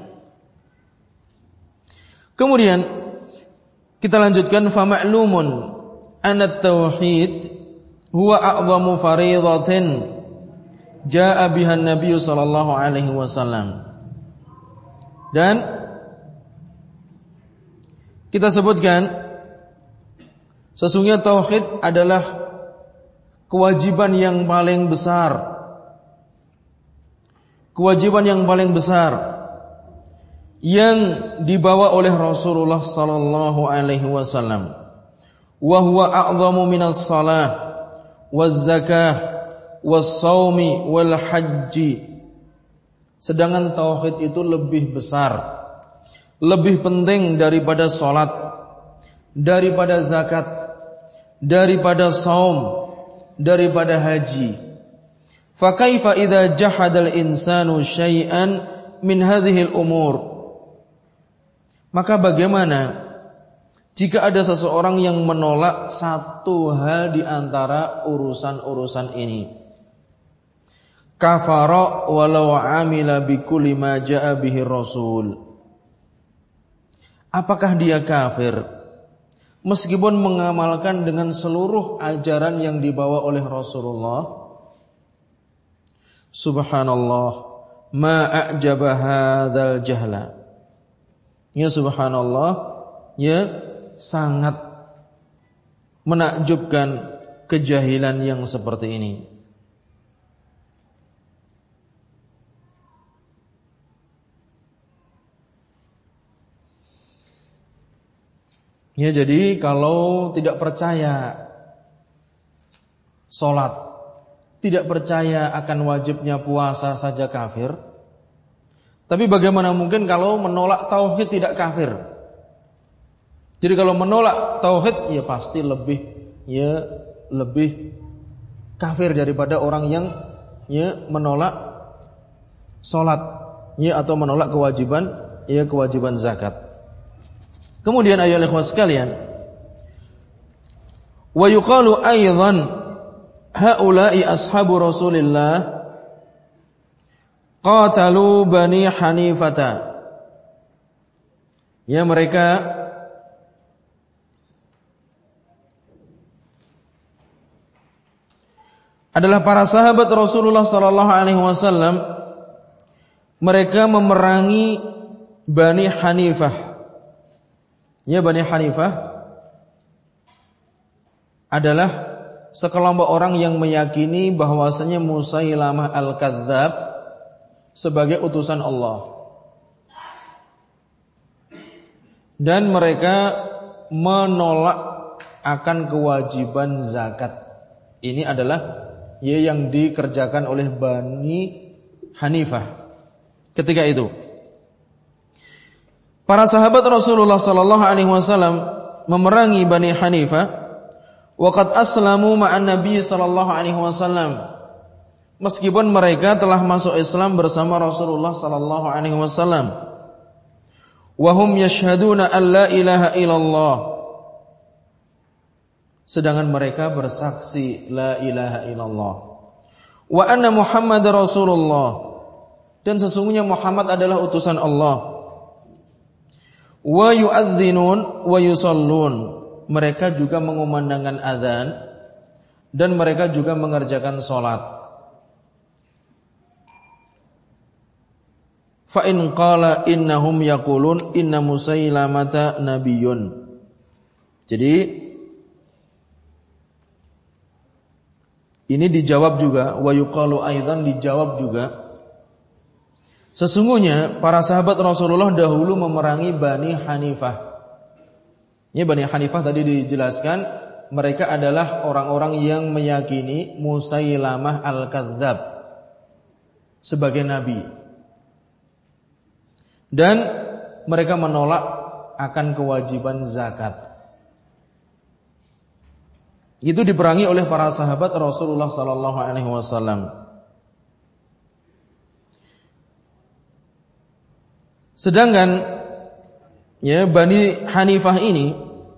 Kemudian kita lanjutkan, fa ma'lumun anna at-tauhid huwa a'zamu fariidatin jaa'a biha an-nabiy sallallahu alaihi wasallam. Dan kita sebutkan sesungguhnya tauhid adalah kewajiban yang paling besar. Kewajiban yang paling besar yang dibawa oleh Rasulullah sallallahu alaihi wasallam. Wa huwa a'zamu minas shalah waz zakah was shaumi wal haji. Sedangkan tauhid itu lebih besar, lebih penting daripada salat, daripada zakat, daripada saum, daripada haji. Fa kaifa idza jahadal insanu syai'an min hadhil umur? Maka bagaimana jika ada seseorang yang menolak satu hal di antara urusan-urusan ini? Kafara walau amila bikulli ma jaa bihi rasul. Apakah dia kafir meskipun mengamalkan dengan seluruh ajaran yang dibawa oleh Rasulullah? Subhanallah, ma a'jaba hadzal jahla. Ya subhanallah, ya sangat menakjubkan kejahilan yang seperti ini. Ya, jadi kalau tidak percaya salat, tidak percaya akan wajibnya puasa saja kafir. Tapi bagaimana mungkin kalau menolak tauhid tidak kafir? Jadi kalau menolak tauhid ya pasti lebih kafir daripada orang yang ya menolak salat ya atau menolak kewajiban zakat. Kemudian ayolah ikhwas sekalian, wa yuqalu aidan haula'i ashabu Rasulillah qatalu Bani Hanifata. Ya, mereka adalah para sahabat Rasulullah sallallahu alaihi wasallam. Mereka memerangi Bani Hanifah. Ya, Bani Hanifah adalah sekelompok orang yang meyakini bahwasanya Musailamah al-Kadzdzab sebagai utusan Allah. Dan mereka menolak akan kewajiban zakat. Ini adalah yang dikerjakan oleh Bani Hanifah ketika itu. Para sahabat Rasulullah sallallahu alaihi wasallam memerangi Bani Hanifah wa qad aslamu ma'an Nabi sallallahu alaihi wasallam. Meskipun mereka telah masuk Islam bersama Rasulullah sallallahu alaihi wasallam. Wa hum yashhaduna an la ilaha illallah. Sedangkan mereka bersaksi la ilaha illallah. Wa anna Muhammadar Rasulullah. Dan sesungguhnya Muhammad adalah utusan Allah. Wa yu'adzinun wa yusallun. Mereka juga mengumandangkan azan dan mereka juga mengerjakan salat. Fa in qala innahum yaqulun inna Musailamata nabiyyun. Jadi ini dijawab juga, wa yuqalu aidan, dijawab juga. Sesungguhnya para sahabat Rasulullah dahulu memerangi Bani Hanifah. Ini Bani Hanifah tadi dijelaskan, mereka adalah orang-orang yang meyakini Musailamah al-Kadzdzab sebagai nabi. Dan mereka menolak akan kewajiban zakat. Itu diperangi oleh para sahabat Rasulullah sallallahu alaihi wasallam. Sedangkan Bani Hanifah ini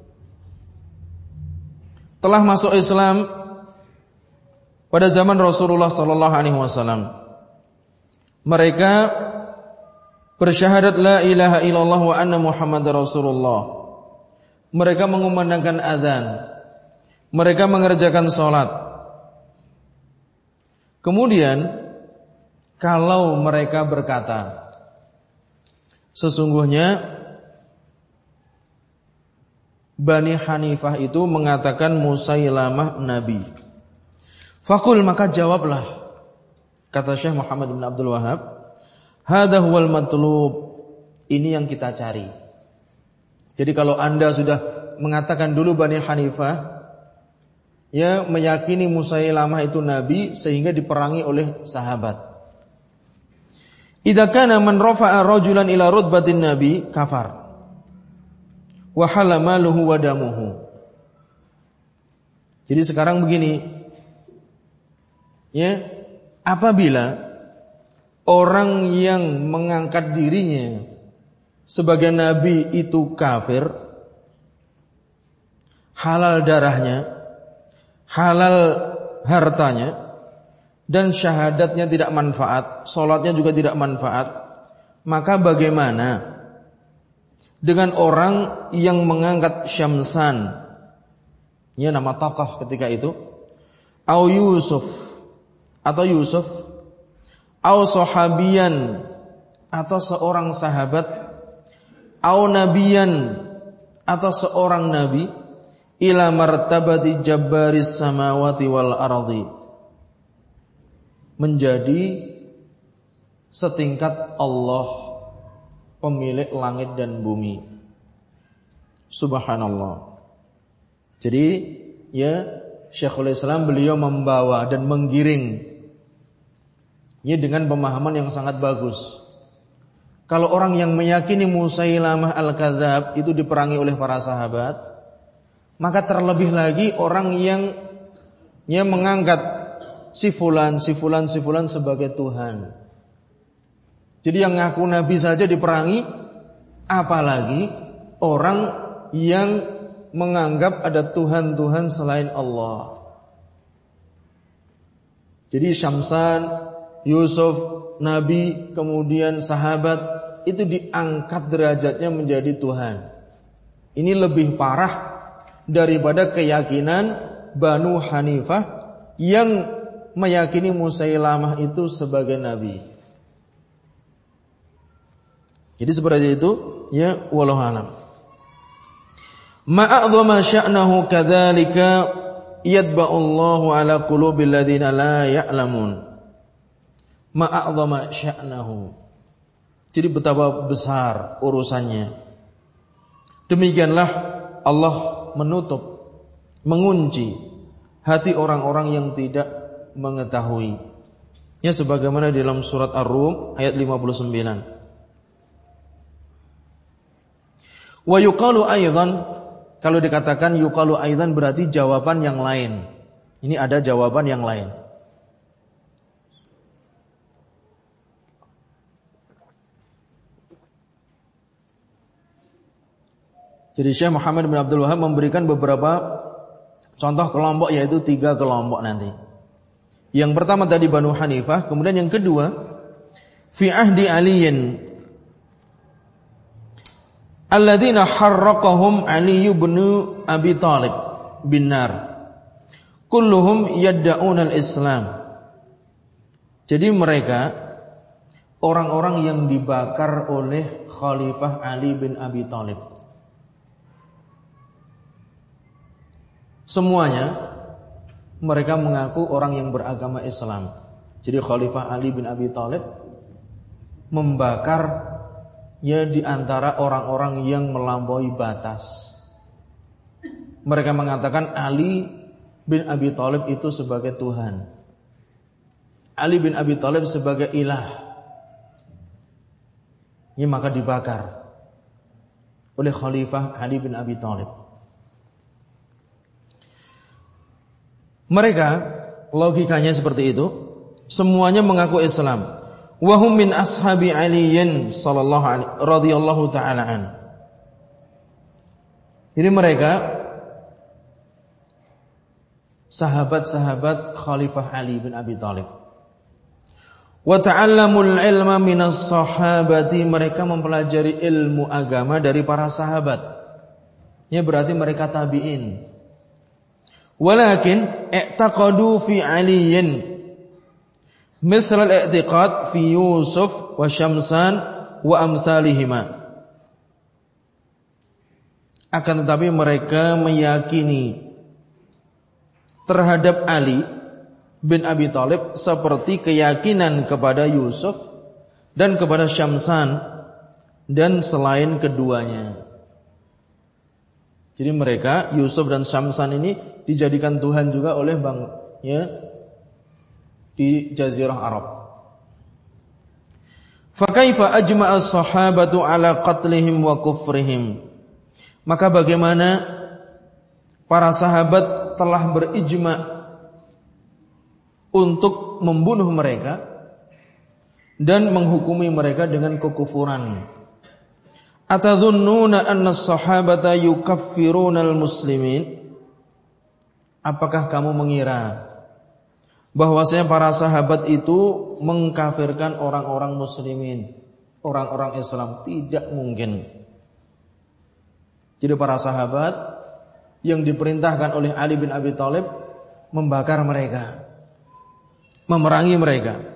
telah masuk Islam pada zaman Rasulullah sallallahu alaihi wasallam. Mereka bersyahadat la ilaha illallah wa anna Muhammadar Rasulullah. Mereka mengumandangkan azan. Mereka mengerjakan salat. Kemudian kalau mereka berkata, sesungguhnya Bani Hanifah itu mengatakan Musailamah nabi. Faqul, maka jawablah, kata Syekh Muhammad bin Abdul Wahhab, hadza huwal matlub, ini yang kita cari. Jadi kalau Anda sudah mengatakan dulu Bani Hanifah meyakini Musailamah itu nabi sehingga diperangi oleh sahabat. Idza kana man rafa'a rajulan ila rutbatin nabi kafar wa hala maluhu wa damuhu. Jadi sekarang begini, apabila orang yang mengangkat dirinya sebagai nabi itu kafir, halal darahnya, halal hartanya, dan syahadatnya tidak manfaat, salatnya juga tidak manfaat, maka bagaimana dengan orang yang mengangkat Syamsan, nama tokoh ketika itu, au Yusuf, au sahabiyan, atau seorang sahabat, au nabiyan, atau seorang nabi, ila martabati jabbaris samawati wal ardi, menjadi setingkat Allah, pemilik langit dan bumi. Subhanallah. Jadi Syekhul Islam beliau membawa dan menggiring dengan pemahaman yang sangat bagus. Kalau orang yang meyakini Musailamah al-Kadzdzab itu diperangi oleh para sahabat, maka terlebih lagi orang yang mengangkat si fulan sebagai Tuhan. Jadi yang ngaku nabi saja diperangi, apalagi orang yang menganggap ada Tuhan-Tuhan selain Allah. Jadi Syamsan, Yusuf, nabi, kemudian sahabat, itu diangkat derajatnya menjadi Tuhan. Ini lebih parah daripada keyakinan Banu Hanifah yang meyakini Musailamah itu sebagai nabi. Jadi seperti itu, ya, wallahu a'lam. Ma'a'dhama sya'nahu kadzalika yatba'ullahu ala qulubil ladzina la ya'lamun. Ma'a'dhama sya'nahu. Jadi betapa besar urusannya. Demikianlah Allah menutup, mengunci hati orang-orang yang tidak mengetahui. Ya, sebagaimana dalam surat Ar-Rum ayat 59. Wa yuqalu aidan, kalau dikatakan yuqalu aidan berarti jawaban yang lain. Ini ada jawaban yang lain. Jadi Syekh Muhammad bin Abdul Wahab memberikan beberapa contoh kelompok, yaitu 3 kelompok nanti. Yang pertama tadi Banu Hanifah, kemudian yang kedua fi ahdi aliyin alladzina harraqahum Ali bin Abi Thalib bin nar kulluhum yadda'una al-Islam. Jadi mereka orang-orang yang dibakar oleh Khalifah Ali bin Abi Thalib. Semuanya mereka mengaku orang yang beragama Islam. Jadi Khalifah Ali bin Abi Thalib membakar ya di antara orang-orang yang melampaui batas. Mereka mengatakan Ali bin Abi Thalib itu sebagai Tuhan, Ali bin Abi Thalib sebagai ilah. Ya, maka dibakar oleh Khalifah Ali bin Abi Thalib. Mereka logikanya seperti itu, semuanya mengaku Islam. Wa hum min ashabi Aliyin sallallahu alaihi radhiyallahu taala an. Ini mereka sahabat-sahabat Khalifah Ali bin Abi Thalib. Wa ta'allamul ilma minas sahabati, mereka mempelajari ilmu agama dari para sahabat. Ya, berarti mereka tabi'in. Walakin i'taqadu fi Aliyin misal al-i'tiqad fi Yusuf wa Syamsan wa amsalihima. Akan tetapi mereka meyakini terhadap Ali bin Abi Thalib seperti keyakinan kepada Yusuf dan kepada Syamsan dan selain keduanya. Jadi mereka Yusuf dan Syamsan ini dijadikan Tuhan juga oleh di Jazirah Arab. Fa kaifa ajma'a as-sahabatu ala qatlihim wa kufrihim? Maka bagaimana para sahabat telah berijma' untuk membunuh mereka dan menghukumi mereka dengan kekufuran. Atadhunnuna anna as-sahabata yukaffiruna al-muslimin? Apakah kamu mengira bahwasanya para sahabat itu mengkafirkan orang-orang muslimin, orang-orang Islam? Tidak mungkin. Jadi para sahabat yang diperintahkan oleh Ali bin Abi Thalib membakar mereka, memerangi mereka.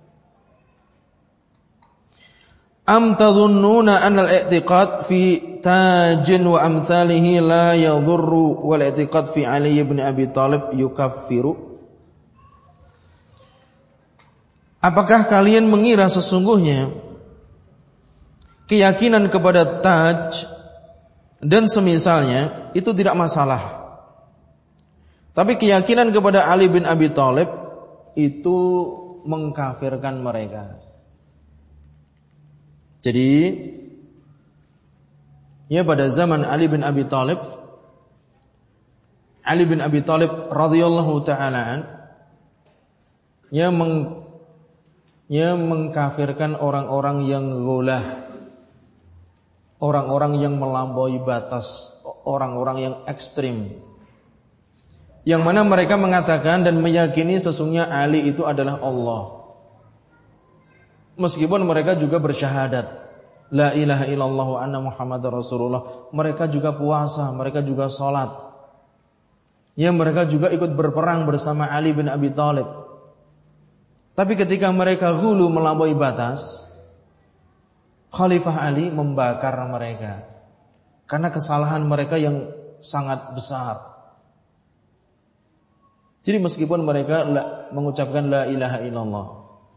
Am tadhunnuna anna al-i'tiqad fi tajin wa amsalihi la yadhurru wal i'tiqad fi Ali bin Abi Thalib yukaffiru? Apakah kalian mengira sesungguhnya keyakinan kepada taj dan semisalnya itu tidak masalah, tapi keyakinan kepada Ali bin Abi Thalib itu mengkafirkan mereka? Jadi ya, pada zaman Ali bin Abi Thalib radhiyallahu ta'ala an, mengkafirkan orang-orang yang ghulah, orang-orang yang melampaui batas, orang-orang yang ekstrim, yang mana mereka mengatakan dan meyakini sesungguhnya Ali itu adalah Allah. Meskipun mereka juga bersyahadat la ilaha illallah wa anna muhammadar rasulullah, mereka juga puasa, mereka juga salat, mereka juga ikut berperang bersama Ali bin Abi Thalib. Tapi ketika mereka ghulu, melampaui batas, Khalifah Ali membakar mereka karena kesalahan mereka yang sangat besar. Jadi meskipun mereka mengucapkan la ilaha illallah,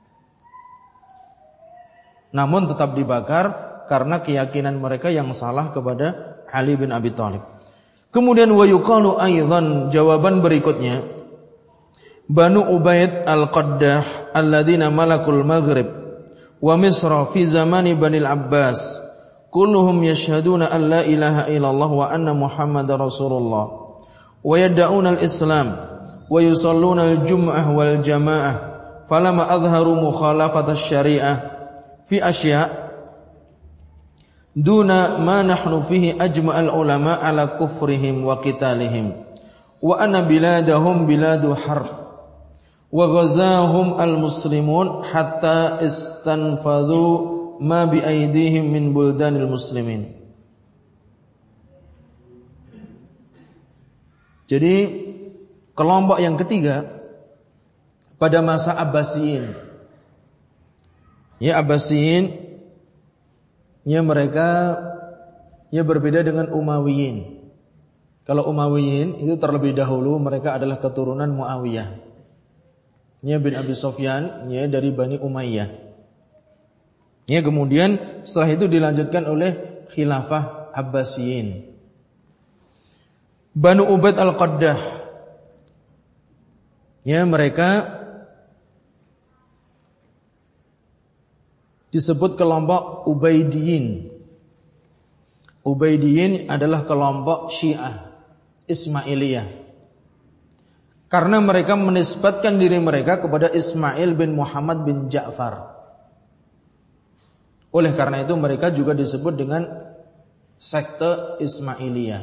namun tetap dibakar karena keyakinan mereka yang salah kepada Ali bin Abi Thalib. Kemudian wa yuqalu aidan, jawaban berikutnya, Banu Ubaid al-Qaddah alladzina malakul Maghrib wa Misra fi zamani Bani al-Abbas kulluhum yashhaduna an la ilaha illallah wa anna Muhammadar Rasulullah wa yad'una al-Islam wa yusalluna al-jum'ah wal jamaah falama adharu mukhalafat asy-syari'ah fi asya' duna ma nahnu fihi ajma'al ulama ala kufrihim wa qitalihim wa anna biladahum biladu harb wa ghazahum al-muslimun hatta istanfadhu ma bi aydihim min buldanil muslimin. Jadi kelompok yang ketiga pada masa Abbasiyin, Abbasiyin, mereka berbeda dengan Umayyin. Kalau Umayyin itu terlebih dahulu mereka adalah keturunan Muawiyah, bin Abi Sufyan, dari Bani Umayyah. Kemudian setelah itu dilanjutkan oleh Khilafah Abbasiyin. Banu Ubaid al-Qaddah, mereka disebut kelompok Ubaidiyin. Ubaidiyin adalah kelompok Syiah Ismailiyah, karena mereka menisbatkan diri mereka kepada Ismail bin Muhammad bin Ja'far. Oleh karena itu mereka juga disebut dengan sekte Ismailiyah,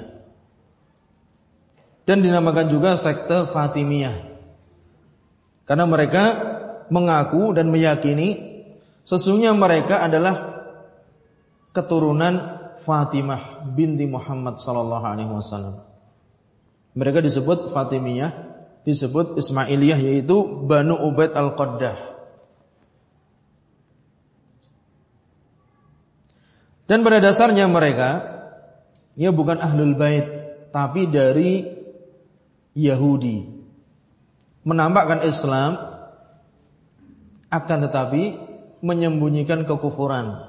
dan dinamakan juga sekte Fatimiyah, karena mereka mengaku dan meyakini sesungguhnya mereka adalah keturunan Fatimah binti Muhammad sallallahu alaihi wasallam. Mereka disebut Fatimiyah, disebut Ismailiyah, yaitu Banu Ubaid al-Qaddah. Dan pada dasarnya mereka bukan ahlul bait, tapi dari Yahudi, menampakkan Islam akan tetapi menyembunyikan kekufuran.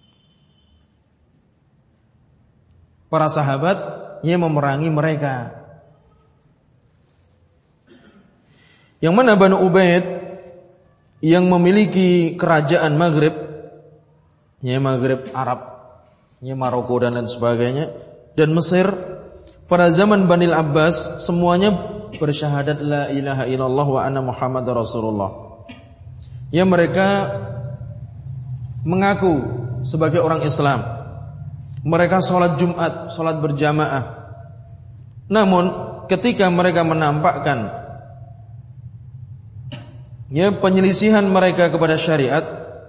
Para sahabat memerangi mereka. Yang mana Banu Ubaid yang memiliki kerajaan Maghrib, Maghrib Arab, Maroko dan lain sebagainya, dan Mesir pada zaman Bani al-Abbas, semuanya bersyahadat la ilaha illallah wa anna Muhammadar Rasulullah. Mereka mengaku sebagai orang Islam. Mereka sholat Jumat, sholat berjamaah. Namun ketika mereka menampakkan penyelisihan mereka kepada syariat,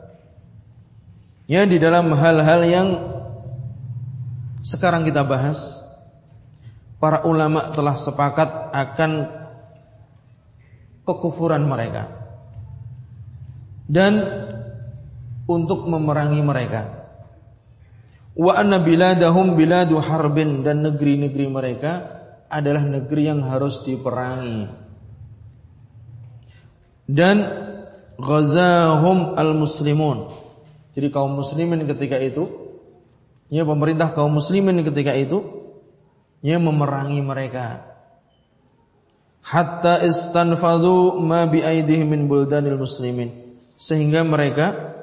di dalam hal-hal yang sekarang kita bahas, para ulama telah sepakat akan kekufuran mereka dan untuk memerangi mereka. Wa anna biladahum biladu harbin, dan negeri-negeri mereka adalah negeri yang harus diperangi. Dan ghazahum al-muslimun, jadi kaum muslimin ketika itu, pemerintah kaum muslimin ketika itu memerangi mereka. Hatta istanfadhu ma bi aidihim min buldanil muslimin, sehingga mereka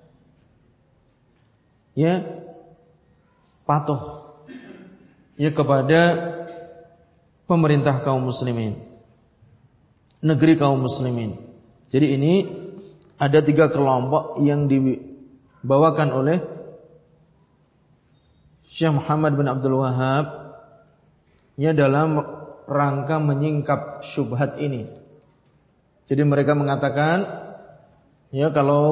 patuh kepada pemerintah kaum muslimin, negeri kaum muslimin. Jadi ini ada 3 kelompok yang dibawakan oleh Syekh Muhammad bin Abdul Wahhab ya dalam rangka menyingkap syubhat ini. Jadi mereka mengatakan ya kalau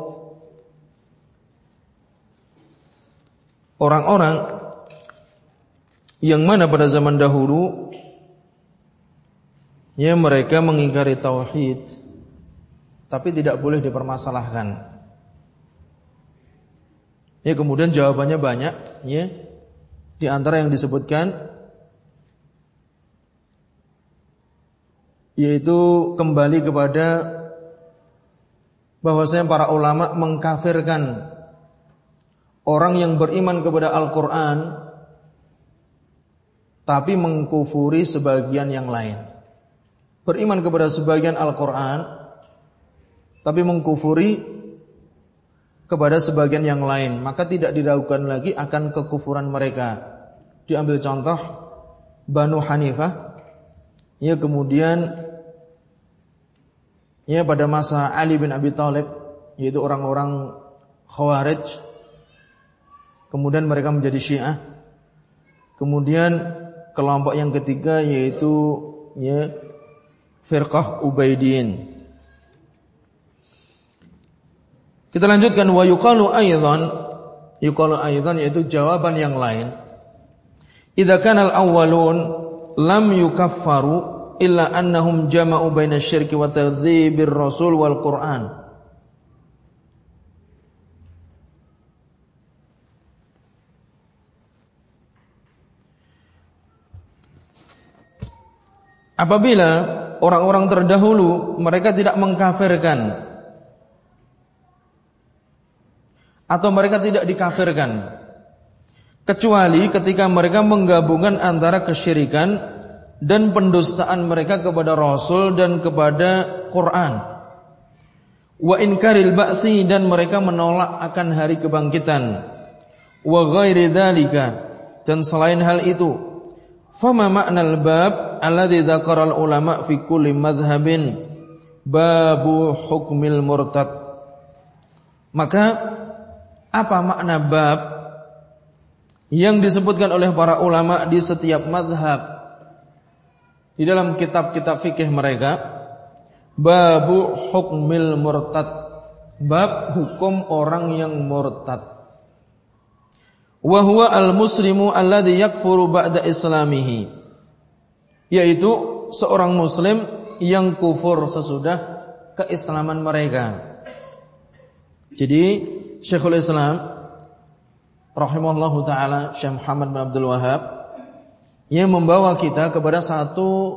orang-orang yang mana pada zaman dahulu ya mereka mengingkari tauhid tapi tidak boleh dipermasalahkan. Ya kemudian jawabannya banyak ya. Di antara yang disebutkan yaitu kembali kepada bahwasanya para ulama mengkafirkan orang yang beriman kepada Al-Qur'an tapi mengkufuri sebagian yang lain. Beriman kepada sebagian Al-Qur'an tapi mengkufuri kepada sebagian yang lain, maka tidak diragukan lagi akan kekufuran mereka. Diambil contoh Banu Hanifah, ya kemudian ya pada masa Ali bin Abi Thalib, yaitu orang-orang Khawarij, kemudian mereka menjadi Syiah. Kemudian kelompok yang ketiga yaitu ya Firqah Ubaidiyin. Kita lanjutkan wa yuqalu aidan yaitu jawaban yang lain. Idza kana al-awwalun lam yukaffaru illa annahum jama'u baina syirki wa takdzibir rasul wal Qur'an. Apabila orang-orang terdahulu mereka tidak mengkafirkan atau mereka tidak dikafirkan kecuali ketika mereka menggabungkan antara kesyirikan dan pendustaan mereka kepada Rasul dan kepada Quran, wa inkaril ba'tsi, dan mereka menolak akan hari kebangkitan, wa ghairi dzalika, dan selain hal itu. Fama ma'nal bab alladzi dzakara ulama fi kulli madhhabin babu hukmil murtad. Maka apa makna bab yang disebutkan oleh para ulama di setiap madhab di dalam kitab-kitab fikih mereka? Babu hukmil murtad, bab hukum orang yang murtad. Wa huwa al-muslimu alladhi yakfuru ba'da islamihi, yaitu seorang muslim yang kufur sesudah keislaman mereka. Jadi Syekhul Islam rahimahullahu taala Syekh Muhammad bin Abdul Wahhab yang membawa kita kepada satu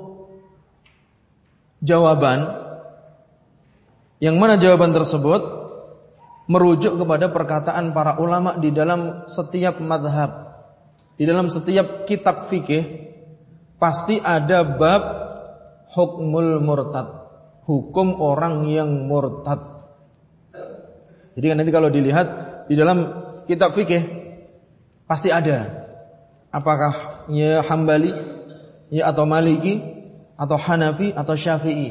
jawaban, yang mana jawaban tersebut merujuk kepada perkataan para ulama di dalam setiap madhab, di dalam setiap kitab fikih pasti ada bab hukmul murtad, hukum orang yang murtad. Jadi nanti kalau dilihat di dalam kitab fikih pasti ada, apakah ya Hambali, ya atau Maliki, atau Hanafi, atau Syafi'i.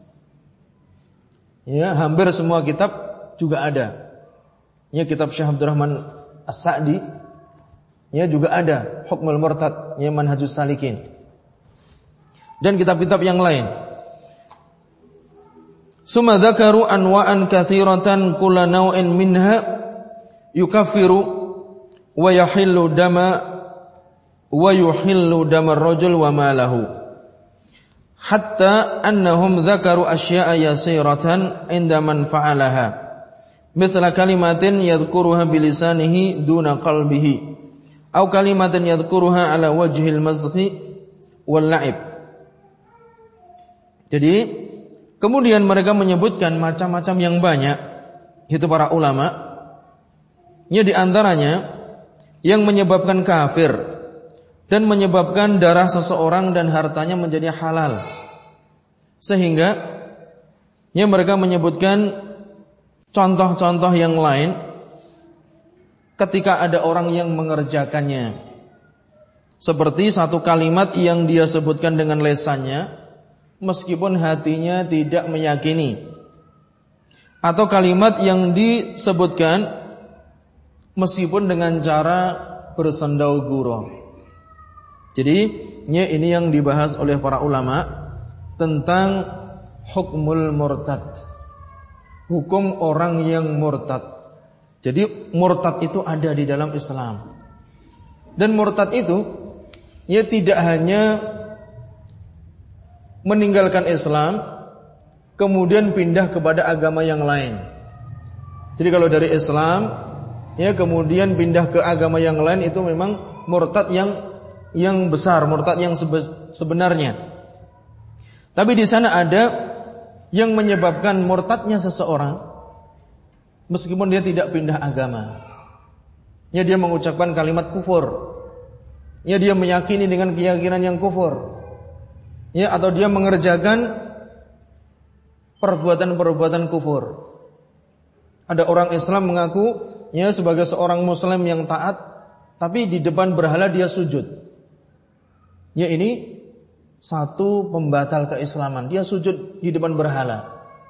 Ya, hampir semua kitab juga ada. Ya, kitab Syekh Abdurrahman As-Sa'di, ya juga ada hukmul murtad, ya Manhajus Salikin. Dan kitab-kitab yang lain. Summa dzakaru anwa'an katsiratan kullu naw'in minha yukaffiru wa yahillu dama ar-rajul wa malahu, hatta annahum dzakaru asya'a yasiratan 'inda man fa'alaha, mithla kalimatin yadhkuruha bilisanihi duna qalbihi, aw kalimatin yadhkuruha ala wajhil mazhi wal la'ib. Jadi kemudian mereka menyebutkan macam-macam yang banyak, itu para ulama, ya di antaranya yang menyebabkan kafir dan menyebabkan darah seseorang dan hartanya menjadi halal. Sehingga ya mereka menyebutkan contoh-contoh yang lain ketika ada orang yang mengerjakannya. Seperti satu kalimat yang dia sebutkan dengan lisannya meskipun hatinya tidak meyakini, atau kalimat yang disebutkan meskipun dengan cara bersendau gurau. Jadi ini yang dibahas oleh para ulama tentang hukmul murtad, hukum orang yang murtad. Jadi murtad itu ada di dalam Islam. Dan murtad itu tidak hanya meninggalkan Islam kemudian pindah kepada agama yang lain. Jadi kalau dari Islam kemudian pindah ke agama yang lain, itu memang murtad yang besar, murtad yang sebenarnya. Tapi di sana ada yang menyebabkan murtadnya seseorang meskipun dia tidak pindah agama. Dia mengucapkan kalimat kufur. Dia meyakini dengan keyakinan yang kufur. Atau dia mengerjakan perbuatan-perbuatan kufur. Ada orang Islam mengaku sebagai seorang muslim yang taat, tapi di depan berhala dia sujud. Ini satu pembatal keislaman. Dia sujud di depan berhala.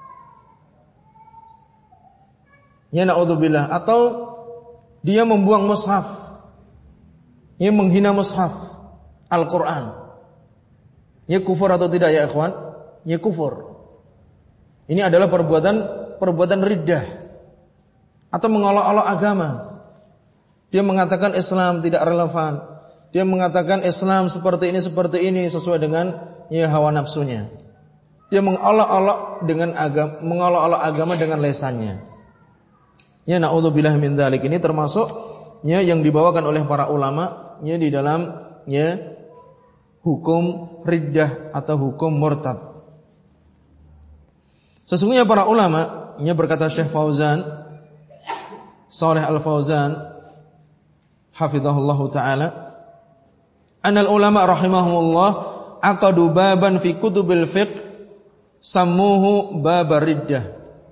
Na'udzubillah. Atau dia membuang mushaf, menghina mushaf Al-Quran. Kufur atau tidak ya ikhwan? Kufur. Ini adalah perbuatan riddah atau mengolok-olok agama. Dia mengatakan Islam tidak relevan. Dia mengatakan Islam seperti ini sesuai dengan hawa nafsunya. Dia mengolok-olok agama dengan lesannya. Na'udzubillah min dzalik. Ini termasuk yang dibawakan oleh para ulama di dalam hukum riddah atau hukum murtad. Sesungguhnya para ulama, berkata Syekh Fauzan, Shalih Al-Fauzan hafizahullahu taala, annal ulama rahimahumullah aqadu baban fi kutubil fiqh sammuhu babar riddah.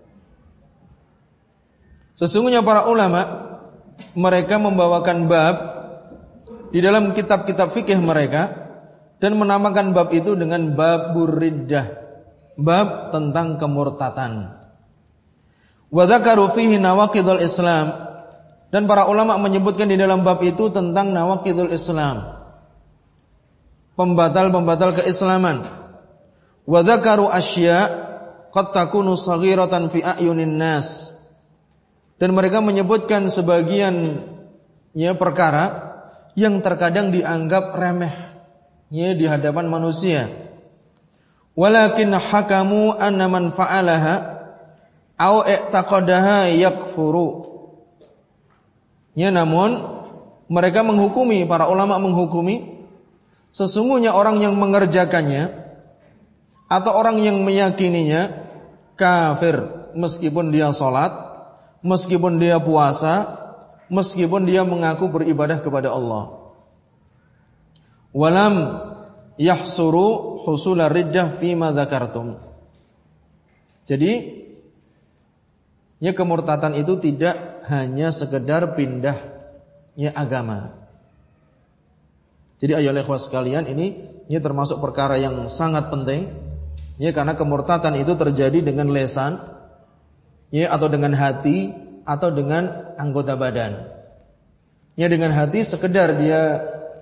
Sesungguhnya para ulama mereka membawakan bab di dalam kitab-kitab fikih mereka dan menamakan bab itu dengan babur riddah, bab tentang kemurtatan. Wa dzakaru fihi nawaqidul Islam, dan para ulama menyebutkan di dalam bab itu tentang nawaqidul Islam, pembatal-pembatal keislaman. Wa dzakaru asya qad takunu saghiratan fi a'yunin nas, dan mereka menyebutkan sebagian perkara yang terkadang dianggap remeh di hadapan manusia. Walakin hakamu anna man fa'alaha au i'taqadaha yakfuru. Namun mereka menghukumi, para ulama menghukumi, sesungguhnya orang yang mengerjakannya atau orang yang meyakininya kafir meskipun dia salat, meskipun dia puasa, meskipun dia mengaku beribadah kepada Allah. Walam yahsuru husular riddah fima dzakartum. Jadi kemurtatan itu tidak hanya sekedar pindah agama. Jadi ayolah ikhwah sekalian, ini termasuk perkara yang sangat penting, karena kemurtatan itu terjadi dengan lesan, atau dengan hati, atau dengan anggota badan. Dengan hati sekedar dia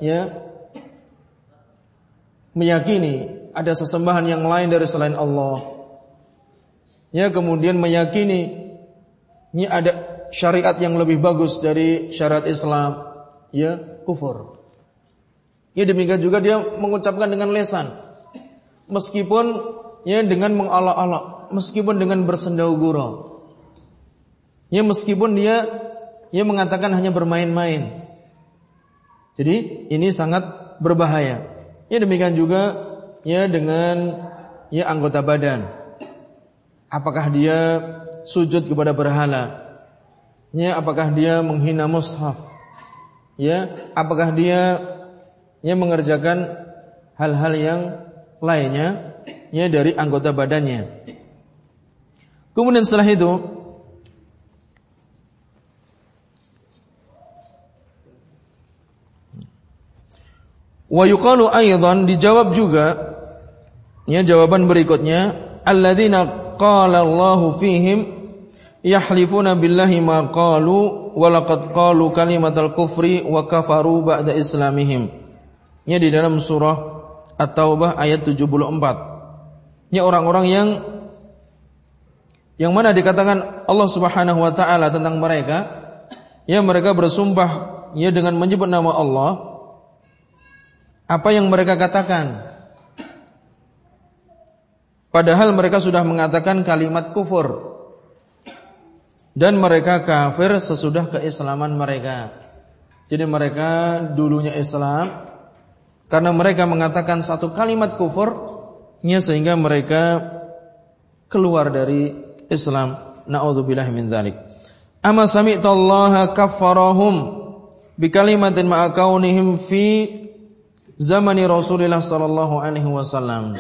meyakini ada sesembahan yang lain dari selain Allah. Kemudian meyakini ada syariat yang lebih bagus dari syariat Islam, kufur. Demikian juga dia mengucapkan dengan lesan, meskipun dengan mengolok-olok, meskipun dengan bersendau gurau, meskipun dia mengatakan hanya bermain-main. Jadi ini sangat berbahaya. Demikian juga dengan anggota badan. Apakah dia sujud kepada berhala? Apakah dia menghina mushaf? Apakah dia mengerjakan hal-hal yang lainnya dari anggota badannya? Kemudian setelah itu wa yuqalu aidan, dijawab juga jawaban berikutnya, alladzina qala Allahu fihim yahlifuna billahi ma qalu wa laqad qalu kalimatal kufri wa kafaru ba'da islamihim. Ini di dalam surah At-Taubah ayat 74. Ini orang-orang yang mana dikatakan Allah Subhanahu wa taala tentang mereka, ya mereka bersumpah ya dengan menyebut nama Allah. Apa yang mereka katakan? Padahal mereka sudah mengatakan kalimat kufur. Dan mereka kafir sesudah keislaman mereka. Jadi mereka dulunya Islam, karena mereka mengatakan satu kalimat kufur, sehingga mereka keluar dari Islam. Na'udzubillahi min dzalik. Ama sami'tallaha kaffarahum bi kalimatin ma'a kaunihim fi zamani Rasulillah sallallahu alaihi wasallam.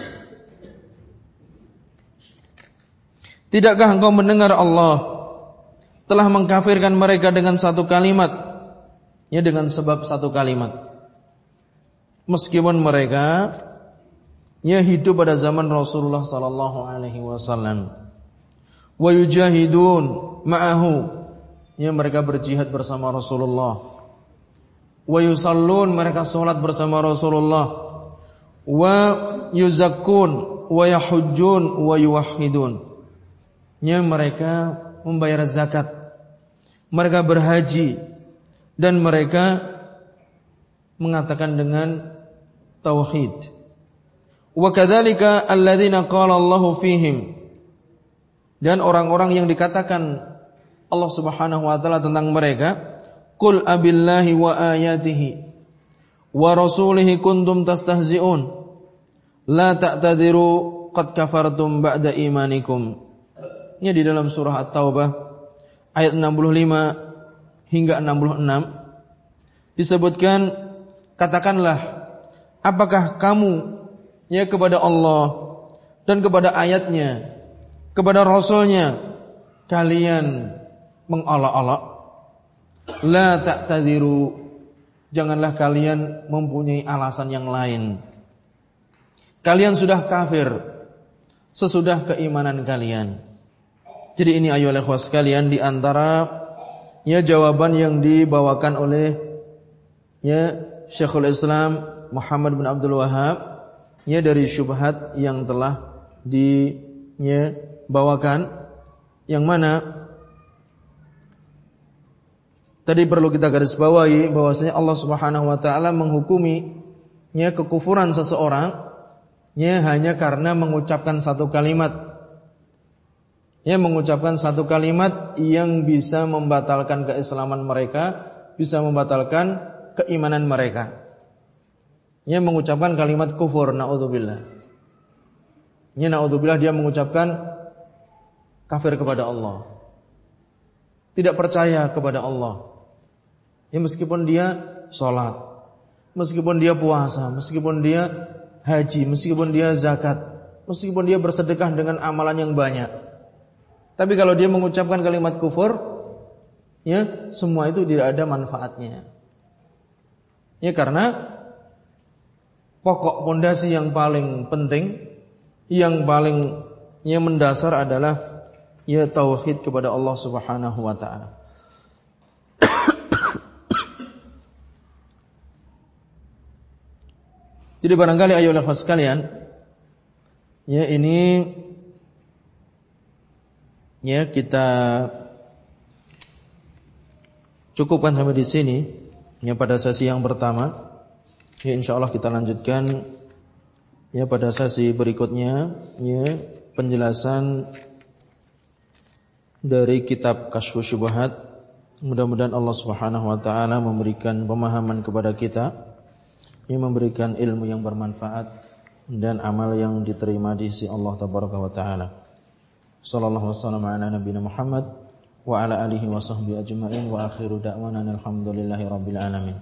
Tidakkah engkau mendengar Allah telah mengkafirkan mereka dengan satu kalimat, ya dengan sebab satu kalimat. Meskipun mereka ya hidup pada zaman Rasulullah sallallahu alaihi wasallam. Wa yujahidun ma'ahu, ya mereka berjihad bersama Rasulullah. Wa yusallun, mereka salat bersama Rasulullah. Wa yuzakkun wa yahujjun wa yuwahhidun. Ya mereka membayar zakat, mereka berhaji, dan mereka mengatakan dengan tauhid. Wa kadzalika alladzina qala Allahu fihim, dan orang-orang yang dikatakan Allah Subhanahu wa taala tentang mereka, qul abillahi wa ayatihi wa rasulihi kuntum tastahzi'un la ta'tadiru qad kafartum ba'da imanikum. Ini di dalam surah At-Taubah ayat 65 hingga 66 disebutkan, katakanlah, apakah kamu ya kepada Allah dan kepada ayatnya, kepada Rasulnya kalian mengolok-olok? La ta'tadiru, janganlah kalian mempunyai alasan yang lain. Kalian sudah kafir sesudah keimanan kalian. Jadi ini ayolah ikhwas sekalian, di antara ya jawaban yang dibawakan oleh ya Syekhul Islam Muhammad bin Abdul Wahhab ya dari syubhat yang telah dibawakan, yang mana tadi perlu kita garis bawahi bahwasanya Allah Subhanahu wa taala menghukumi ya kekufuran seseorang ya hanya karena mengucapkan satu kalimat. Ya mengucapkan satu kalimat yang bisa membatalkan keislaman mereka, bisa membatalkan keimanan mereka. Ya mengucapkan kalimat kufur, naudzubillah. Ya naudzubillah, dia mengucapkan kafir kepada Allah, tidak percaya kepada Allah. Ya meskipun dia sholat, meskipun dia puasa, meskipun dia haji, meskipun dia zakat, meskipun dia bersedekah dengan amalan yang banyak, tapi kalau dia mengucapkan kalimat kufur, ya semua itu tidak ada manfaatnya. Ya karena pokok pondasi yang paling penting, yang paling ya mendasar adalah ya tauhid kepada Allah Subhanahu wa taala. Jadi barangkali ayolah sekalian, ya ini ya kita cukupkan sampai di sini ya pada sesi yang pertama. Ya insyaallah kita lanjutkan ya pada sesi berikutnya ya penjelasan dari kitab Kasyfus Syubhat. Mudah-mudahan Allah Subhanahu wa taala memberikan pemahaman kepada kita, yang memberikan ilmu yang bermanfaat dan amal yang diterima di sisi Allah tabaraka wa taala. Sallallahu wasallam ala nabiyina Muhammad wa ala alihi wa sahbihi ajma'in wa akhiru da'wana alhamdulillahi rabbil alamin.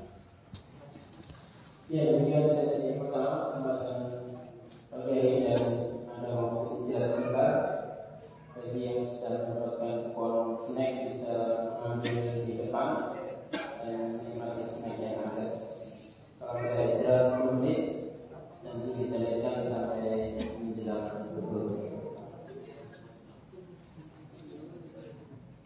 Ya, demikian sesi pertama bersama dengan pagi hari, dan ada waktu istirahat sebentar. Bagi yang sudah mendapatkan kolom snack bisa mengambil di depan dan menikmati snack yang ada. Sekarang kita istirahat 10 menit, nanti kita lanjutkan sampai menjelang 20.